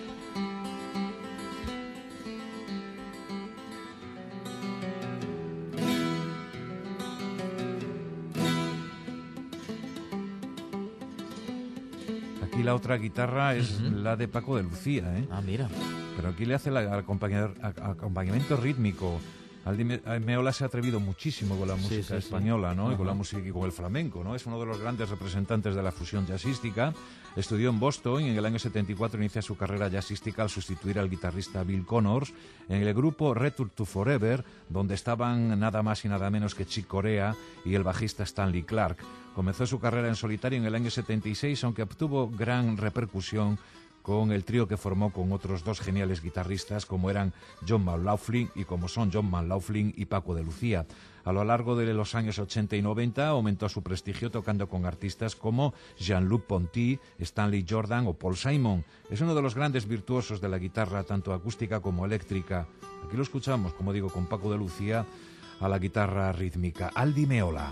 Aquí la otra guitarra es uh-huh. la de Paco de Lucía, ¿eh? Ah, mira. Pero aquí le hace el acompañamiento rítmico. Al Di Meola se ha atrevido muchísimo con la música sí, sí, española, ¿no? Uh-huh. Y con la música y con el flamenco, ¿no? Es uno de los grandes representantes de la fusión jazzística. Estudió en Boston y en el año setenta y cuatro inicia su carrera jazzística al sustituir al guitarrista Bill Connors en el grupo Return to Forever, donde estaban nada más y nada menos que Chick Corea y el bajista Stanley Clark. Comenzó su carrera en solitario en el año setenta y seis, aunque obtuvo gran repercusión con el trío que formó con otros dos geniales guitarristas como eran John McLaughlin y como son John McLaughlin y Paco de Lucía. A lo largo de los años ochenta y noventa aumentó su prestigio tocando con artistas como Jean-Luc Ponty, Stanley Jordan o Paul Simon. Es uno de los grandes virtuosos de la guitarra, tanto acústica como eléctrica. Aquí lo escuchamos, como digo, con Paco de Lucía a la guitarra rítmica. Al Di Meola.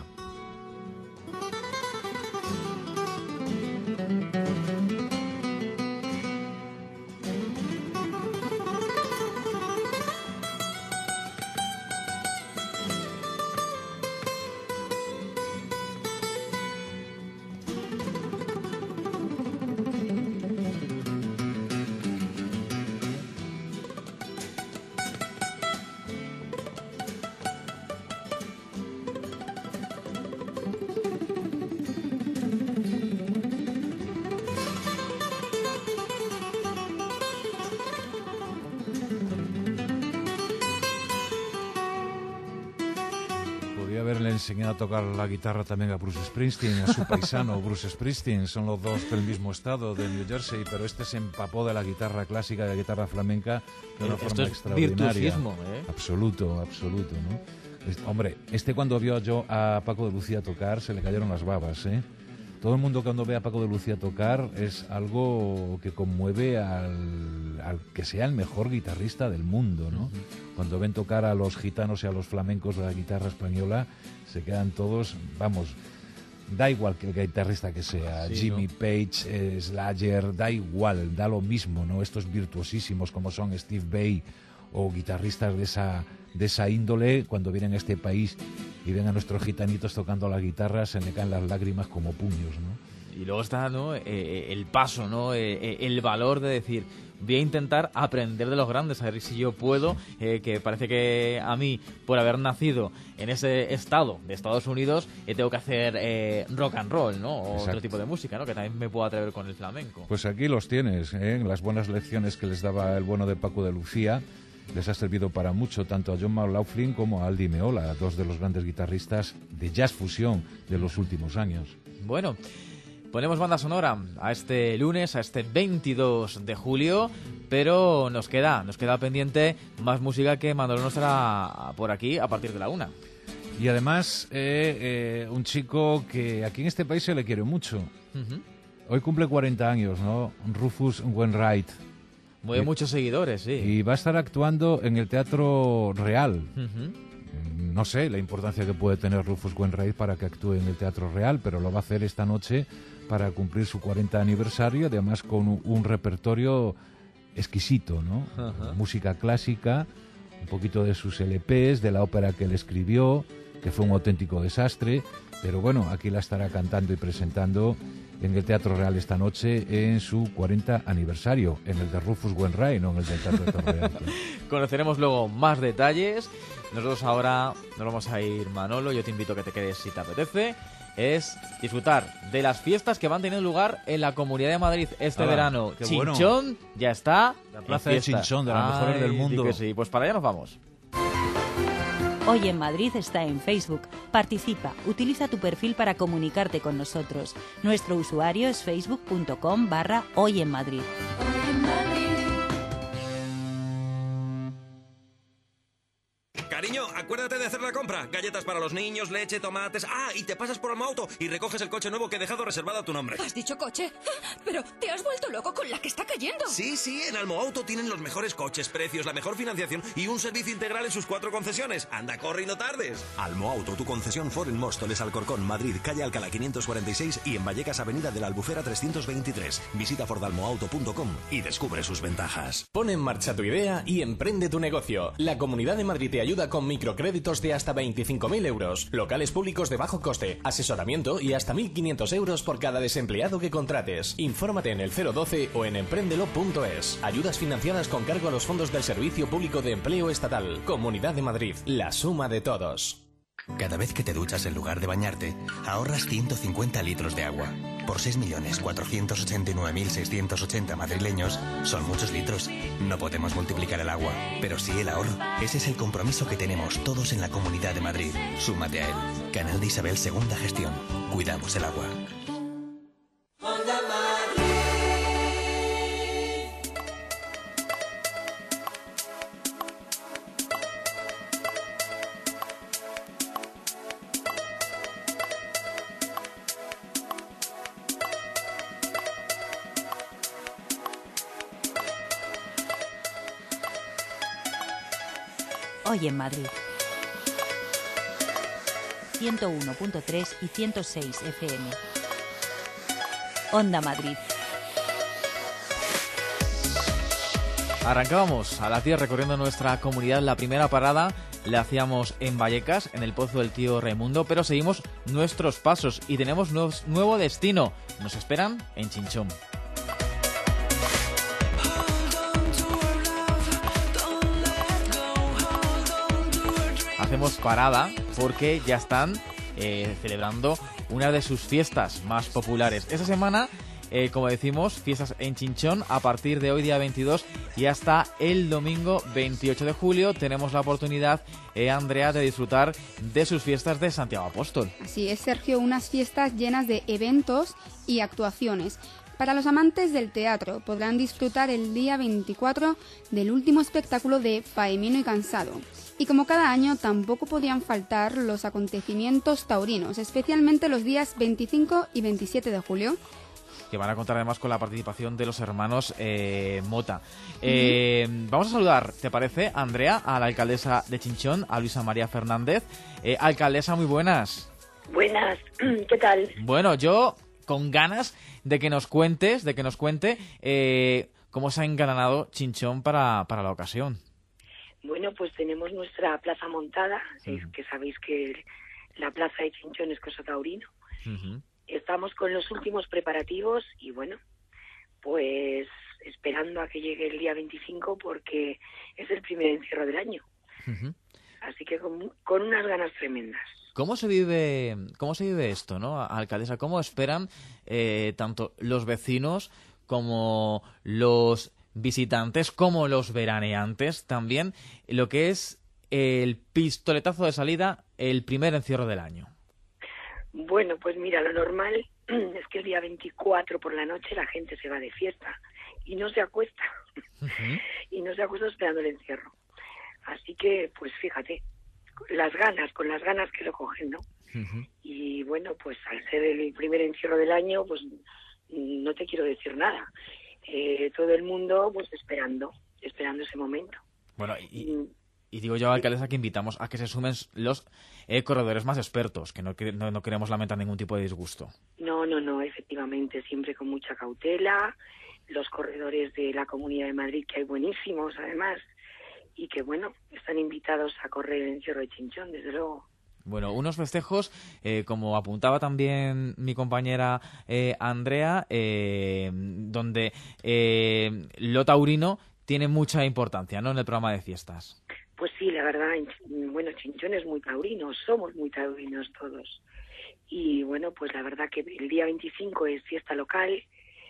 Haberle enseñado a tocar la guitarra también a Bruce Springsteen, a su paisano Bruce Springsteen. Son los dos del mismo estado, de New Jersey, pero este se empapó de la guitarra clásica, de la guitarra flamenca, de una Esto forma es extraordinaria. Virtuosismo, ¿eh? Absoluto, absoluto, ¿no? Este, hombre, este cuando vio yo a Paco de Lucía tocar, se le cayeron las babas, ¿eh? Todo el mundo cuando ve a Paco de Lucía tocar es algo que conmueve al, al que sea el mejor guitarrista del mundo, ¿no? Uh-huh. Cuando ven tocar a los gitanos y a los flamencos de la guitarra española, se quedan todos, vamos, da igual que el guitarrista que sea, sí, Jimmy ¿no? Page, eh, Slayer, da igual, da lo mismo, ¿no? Estos virtuosísimos como son Steve Vai o guitarristas de esa, de esa índole, cuando vienen a este país y ven a nuestros gitanitos tocando la guitarra, se me caen las lágrimas como puños, ¿no? Y luego está, ¿no? eh, el paso, ¿no? Eh, el valor de decir, voy a intentar aprender de los grandes, a ver si yo puedo, eh, que parece que a mí, por haber nacido en ese estado de Estados Unidos, eh, tengo que hacer eh, rock and roll, ¿no? O Exacto. otro tipo de música, ¿no? Que también me puedo atrever con el flamenco. Pues aquí los tienes, ¿eh? Las buenas lecciones que les daba el bueno de Paco de Lucía les ha servido para mucho, tanto a John McLaughlin como a Al Di Meola, dos de los grandes guitarristas de jazz fusión de los últimos años. Bueno, ponemos banda sonora a este lunes, a este veintidós de julio, pero nos queda, nos queda pendiente más música que Manolo nos hará por aquí a partir de la una. Y además, eh, eh, un chico que aquí en este país se le quiere mucho. Uh-huh. Hoy cumple cuarenta años, ¿no? Rufus Wainwright. Mueve muchos seguidores, sí. Y va a estar actuando en el Teatro Real. Uh-huh. No sé la importancia que puede tener Rufus Wainwright para que actúe en el Teatro Real, pero lo va a hacer esta noche para cumplir su cuarenta aniversario, además con un, un repertorio exquisito, ¿no? Uh-huh. Música clásica, un poquito de sus L Pes, de la ópera que él escribió, que fue un auténtico desastre, pero bueno, aquí la estará cantando y presentando en el Teatro Real esta noche en su cuarenta aniversario, en el de Rufus Wainwright, no en el del Teatro Real. Conoceremos luego más detalles. Nosotros ahora nos vamos a ir, Manolo, yo te invito a que te quedes si te apetece. Es disfrutar de las fiestas que van teniendo lugar en la Comunidad de Madrid este Hola, verano. qué Chinchón bueno. Ya está. La plaza de Chinchón, de las mejores del mundo. Que sí, pues para allá nos vamos. Hoy en Madrid está en Facebook. Participa, utiliza tu perfil para comunicarte con nosotros. Nuestro usuario es facebook.com barra Hoy en Madrid. Cariño, acuérdate de hacer la compra. Galletas para los niños, leche, tomates... Ah, y te pasas por Almoauto y recoges el coche nuevo que he dejado reservado a tu nombre. ¿Has dicho coche? Pero te has vuelto loco con la que está cayendo. Sí, sí, en Almoauto tienen los mejores coches, precios, la mejor financiación y un servicio integral en sus cuatro concesiones. Anda, corre y no tardes. Almoauto, tu concesión Ford en Móstoles, Alcorcón, Madrid, calle Alcalá quinientos cuarenta y seis y en Vallecas, avenida de la Albufera trescientos veintitrés. Visita ford almoauto punto com y descubre sus ventajas. Pon en marcha tu idea y emprende tu negocio. La Comunidad de Madrid te ayuda con microcréditos de hasta veinticinco mil euros, locales públicos de bajo coste, asesoramiento y hasta mil quinientos euros por cada desempleado que contrates. Infórmate en el cero doce o en emprendelo punto es. Ayudas financiadas con cargo a los fondos del Servicio Público de Empleo Estatal. Comunidad de Madrid, la suma de todos. Cada vez que te duchas en lugar de bañarte, ahorras ciento cincuenta litros de agua. Por seis millones cuatrocientos ochenta y nueve mil seiscientos ochenta madrileños, son muchos litros. No podemos multiplicar el agua, pero sí el ahorro. Ese es el compromiso que tenemos todos en la Comunidad de Madrid. Súmate a él. Canal de Isabel Segunda Gestión. Cuidamos el agua. Hoy en Madrid. ciento uno punto tres y ciento seis F M. Onda Madrid. Arrancábamos a las diez recorriendo nuestra comunidad. La primera parada la hacíamos en Vallecas, en el Pozo del Tío Raimundo, pero seguimos nuestros pasos y tenemos nuevos, nuevo destino. Nos esperan en Chinchón. Hacemos parada porque ya están eh, celebrando una de sus fiestas más populares. Esta semana, eh, como decimos, fiestas en Chinchón a partir de hoy día veintidós y hasta el domingo veintiocho de julio. Tenemos la oportunidad, eh, Andrea, de disfrutar de sus fiestas de Santiago Apóstol. Así es, Sergio, unas fiestas llenas de eventos y actuaciones. Para los amantes del teatro podrán disfrutar el día veinticuatro del último espectáculo de Faemino y Cansado. Y como cada año tampoco podían faltar los acontecimientos taurinos, especialmente los días veinticinco y veintisiete de julio. Que van a contar además con la participación de los hermanos eh, Mota. Eh, uh-huh. Vamos a saludar, ¿te parece, Andrea, a la alcaldesa de Chinchón, a Luisa María Fernández? Eh, alcaldesa, muy buenas. Buenas, ¿qué tal? Bueno, yo con ganas de que nos cuentes, de que nos cuente eh, cómo se ha engalanado Chinchón para, para la ocasión. Bueno, pues tenemos nuestra plaza montada, uh-huh. es que sabéis que la plaza de Chinchón es Coso Taurino. Uh-huh. Estamos con los últimos preparativos y bueno, pues esperando a que llegue el día veinticinco porque es el primer encierro del año. Uh-huh. Así que con, con unas ganas tremendas. ¿Cómo se vive, cómo se vive esto, no, alcaldesa? ¿Cómo esperan eh, tanto los vecinos como los visitantes, como los veraneantes también, lo que es el pistoletazo de salida, el primer encierro del año? Bueno, pues mira, lo normal es que el día veinticuatro por la noche la gente se va de fiesta y no se acuesta. Uh-huh. Y no se acuesta esperando el encierro. Así que, pues fíjate, las ganas, con las ganas que lo cogen, ¿no? Uh-huh. Y bueno, pues al ser el primer encierro del año, pues no te quiero decir nada. Eh, todo el mundo pues esperando, esperando ese momento. Bueno, y, y digo yo, alcaldesa, que invitamos a que se sumen los eh, corredores más expertos, que no, no, no queremos lamentar ningún tipo de disgusto. No, no, no, efectivamente, siempre con mucha cautela. Los corredores de la Comunidad de Madrid, que hay buenísimos además, y que bueno, están invitados a correr el encierro de Chinchón, desde luego. Bueno, unos festejos, eh, como apuntaba también mi compañera eh, Andrea, eh, donde eh, lo taurino tiene mucha importancia, ¿no?, en el programa de fiestas. Pues sí, la verdad, bueno, Chinchón es muy taurino, somos muy taurinos todos. Y bueno, pues la verdad que el día veinticinco es fiesta local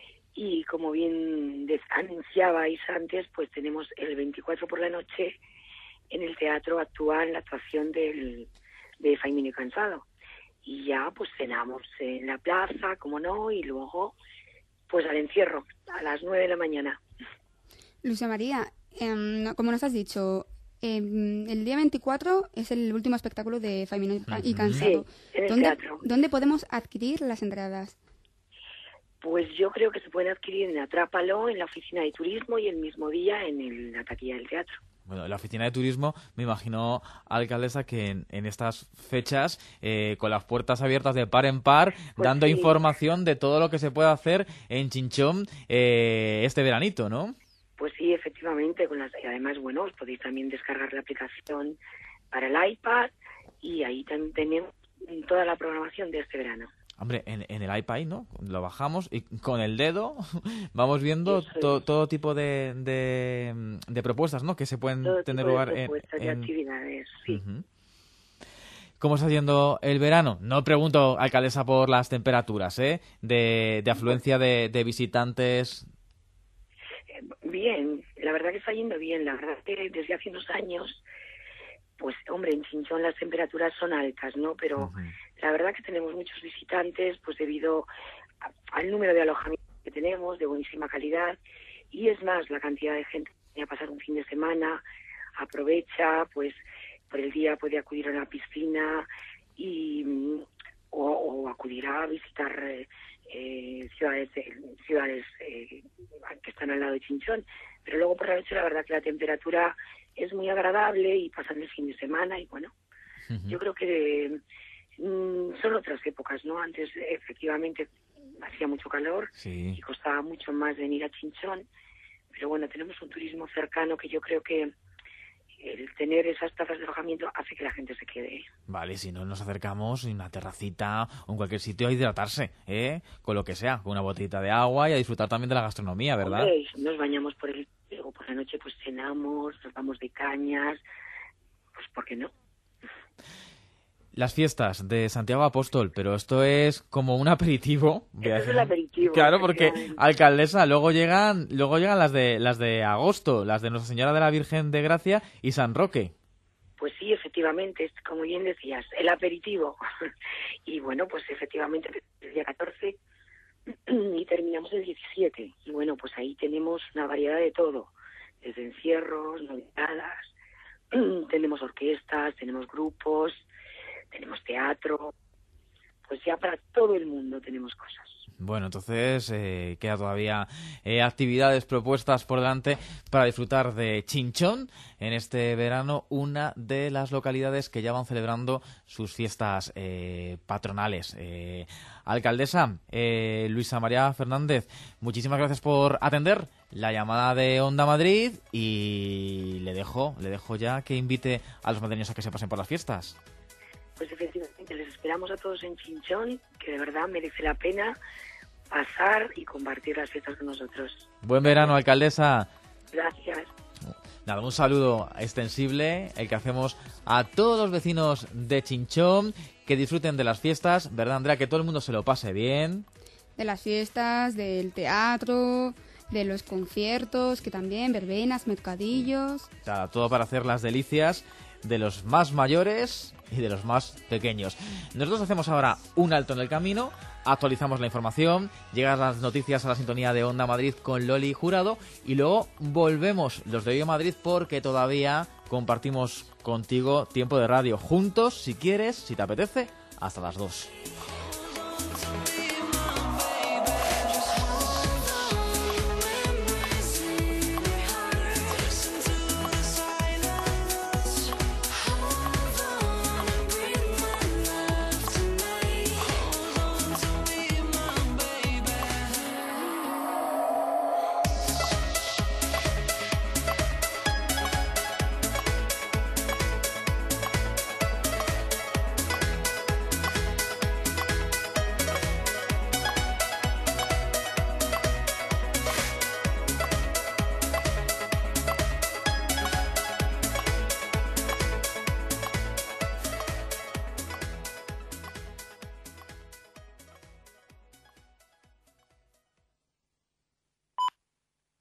y como bien anunciabais antes, pues tenemos el veinticuatro por la noche en el teatro actual la actuación del... de Faemino y Cansado. Y ya pues cenamos en la plaza, como no, y luego pues al encierro, a las nueve de la mañana. Luisa María, eh, como nos has dicho, Eh, el día veinticuatro es el último espectáculo de Faimino y, Uh-huh. y Cansado. Sí, en el ¿Dónde, teatro. ¿Dónde podemos adquirir las entradas? Pues yo creo que se pueden adquirir en Atrápalo, en la oficina de turismo y el mismo día en el- la taquilla del teatro. Bueno, la oficina de turismo, me imagino, alcaldesa, que en, en estas fechas, eh, con las puertas abiertas de par en par, Pues dando sí. información de todo lo que se puede hacer en Chinchón eh, este veranito, ¿no? Pues sí, efectivamente, con las, y además, bueno, os podéis también descargar la aplicación para el iPad y ahí también tenemos toda la programación de este verano. Hombre, en, en el iPad, ¿no? Lo bajamos y con el dedo vamos viendo Eso es. to- todo tipo de, de, de propuestas, ¿no? Que se pueden Todo tener tipo lugar de en... propuestas y en- actividades, sí. Ujú. ¿Cómo está yendo el verano? No pregunto, alcaldesa, por las temperaturas, ¿eh? De, de afluencia de, de visitantes. Bien, la verdad que está yendo bien. La verdad que desde hace unos años, pues hombre, en Chinchón las temperaturas son altas, ¿no? Pero la verdad que tenemos muchos visitantes, pues debido a- al número de alojamientos que tenemos, de buenísima calidad. Y es más, la cantidad de gente que viene a pasar un fin de semana, aprovecha, pues por el día puede acudir a una piscina y mm, o, o acudir a visitar eh, eh, ciudades eh, ciudades eh, que están al lado de Chinchón. Pero luego por la noche la verdad que la temperatura es muy agradable y pasan el fin de semana y bueno, yo creo que mm, son otras épocas, ¿no? Antes efectivamente hacía mucho calor Sí. y costaba mucho más venir a Chinchón, pero bueno, tenemos un turismo cercano que yo creo que el tener esas plazas de alojamiento hace que la gente se quede. Vale, si no nos acercamos en una terracita o en cualquier sitio a hidratarse, ¿eh? Con lo que sea, con una botellita de agua y a disfrutar también de la gastronomía, ¿verdad? Hombre, nos bañamos por el luego por la noche pues cenamos, nos vamos de cañas, pues ¿por qué no? Las fiestas de Santiago Apóstol, pero esto es como un aperitivo. Voy a Eso es decir- el aperitivo. Claro, porque efectivamente. alcaldesa, luego llegan, luego llegan las de las de agosto, las de Nuestra Señora de la Virgen de Gracia y San Roque. Pues sí, efectivamente, es como bien decías, el aperitivo. Y bueno, pues efectivamente el día catorce y terminamos el diecisiete. Y bueno, pues ahí tenemos una variedad de todo, desde encierros, novedades, tenemos orquestas, tenemos grupos, tenemos teatro, pues ya para todo el mundo tenemos cosas. Bueno, entonces eh, queda todavía eh, actividades propuestas por delante para disfrutar de Chinchón en este verano, una de las localidades que ya van celebrando sus fiestas eh, patronales. Eh, alcaldesa, eh, Luisa María Fernández, muchísimas gracias por atender la llamada de Onda Madrid y le dejo, le dejo ya que invite a los madrileños a que se pasen por las fiestas. Pues efectivamente, les esperamos a todos en Chinchón, que de verdad merece la pena pasar y compartir las fiestas con nosotros. Buen verano, alcaldesa. Gracias. Nada, un saludo extensible, el que hacemos a todos los vecinos de Chinchón, que disfruten de las fiestas, ¿verdad, Andrea? Que todo el mundo se lo pase bien. De las fiestas, del teatro, de los conciertos, que también, verbenas, mercadillos. O sea, todo para hacer las delicias de los más mayores y de los más pequeños. Nosotros hacemos ahora un alto en el camino, actualizamos la información, llegan las noticias a la sintonía de Onda Madrid con Loli Jurado y luego volvemos los de Hoy en Madrid porque todavía compartimos contigo tiempo de radio juntos, si quieres, si te apetece, hasta las dos.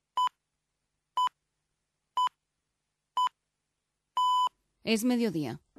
Es mediodía.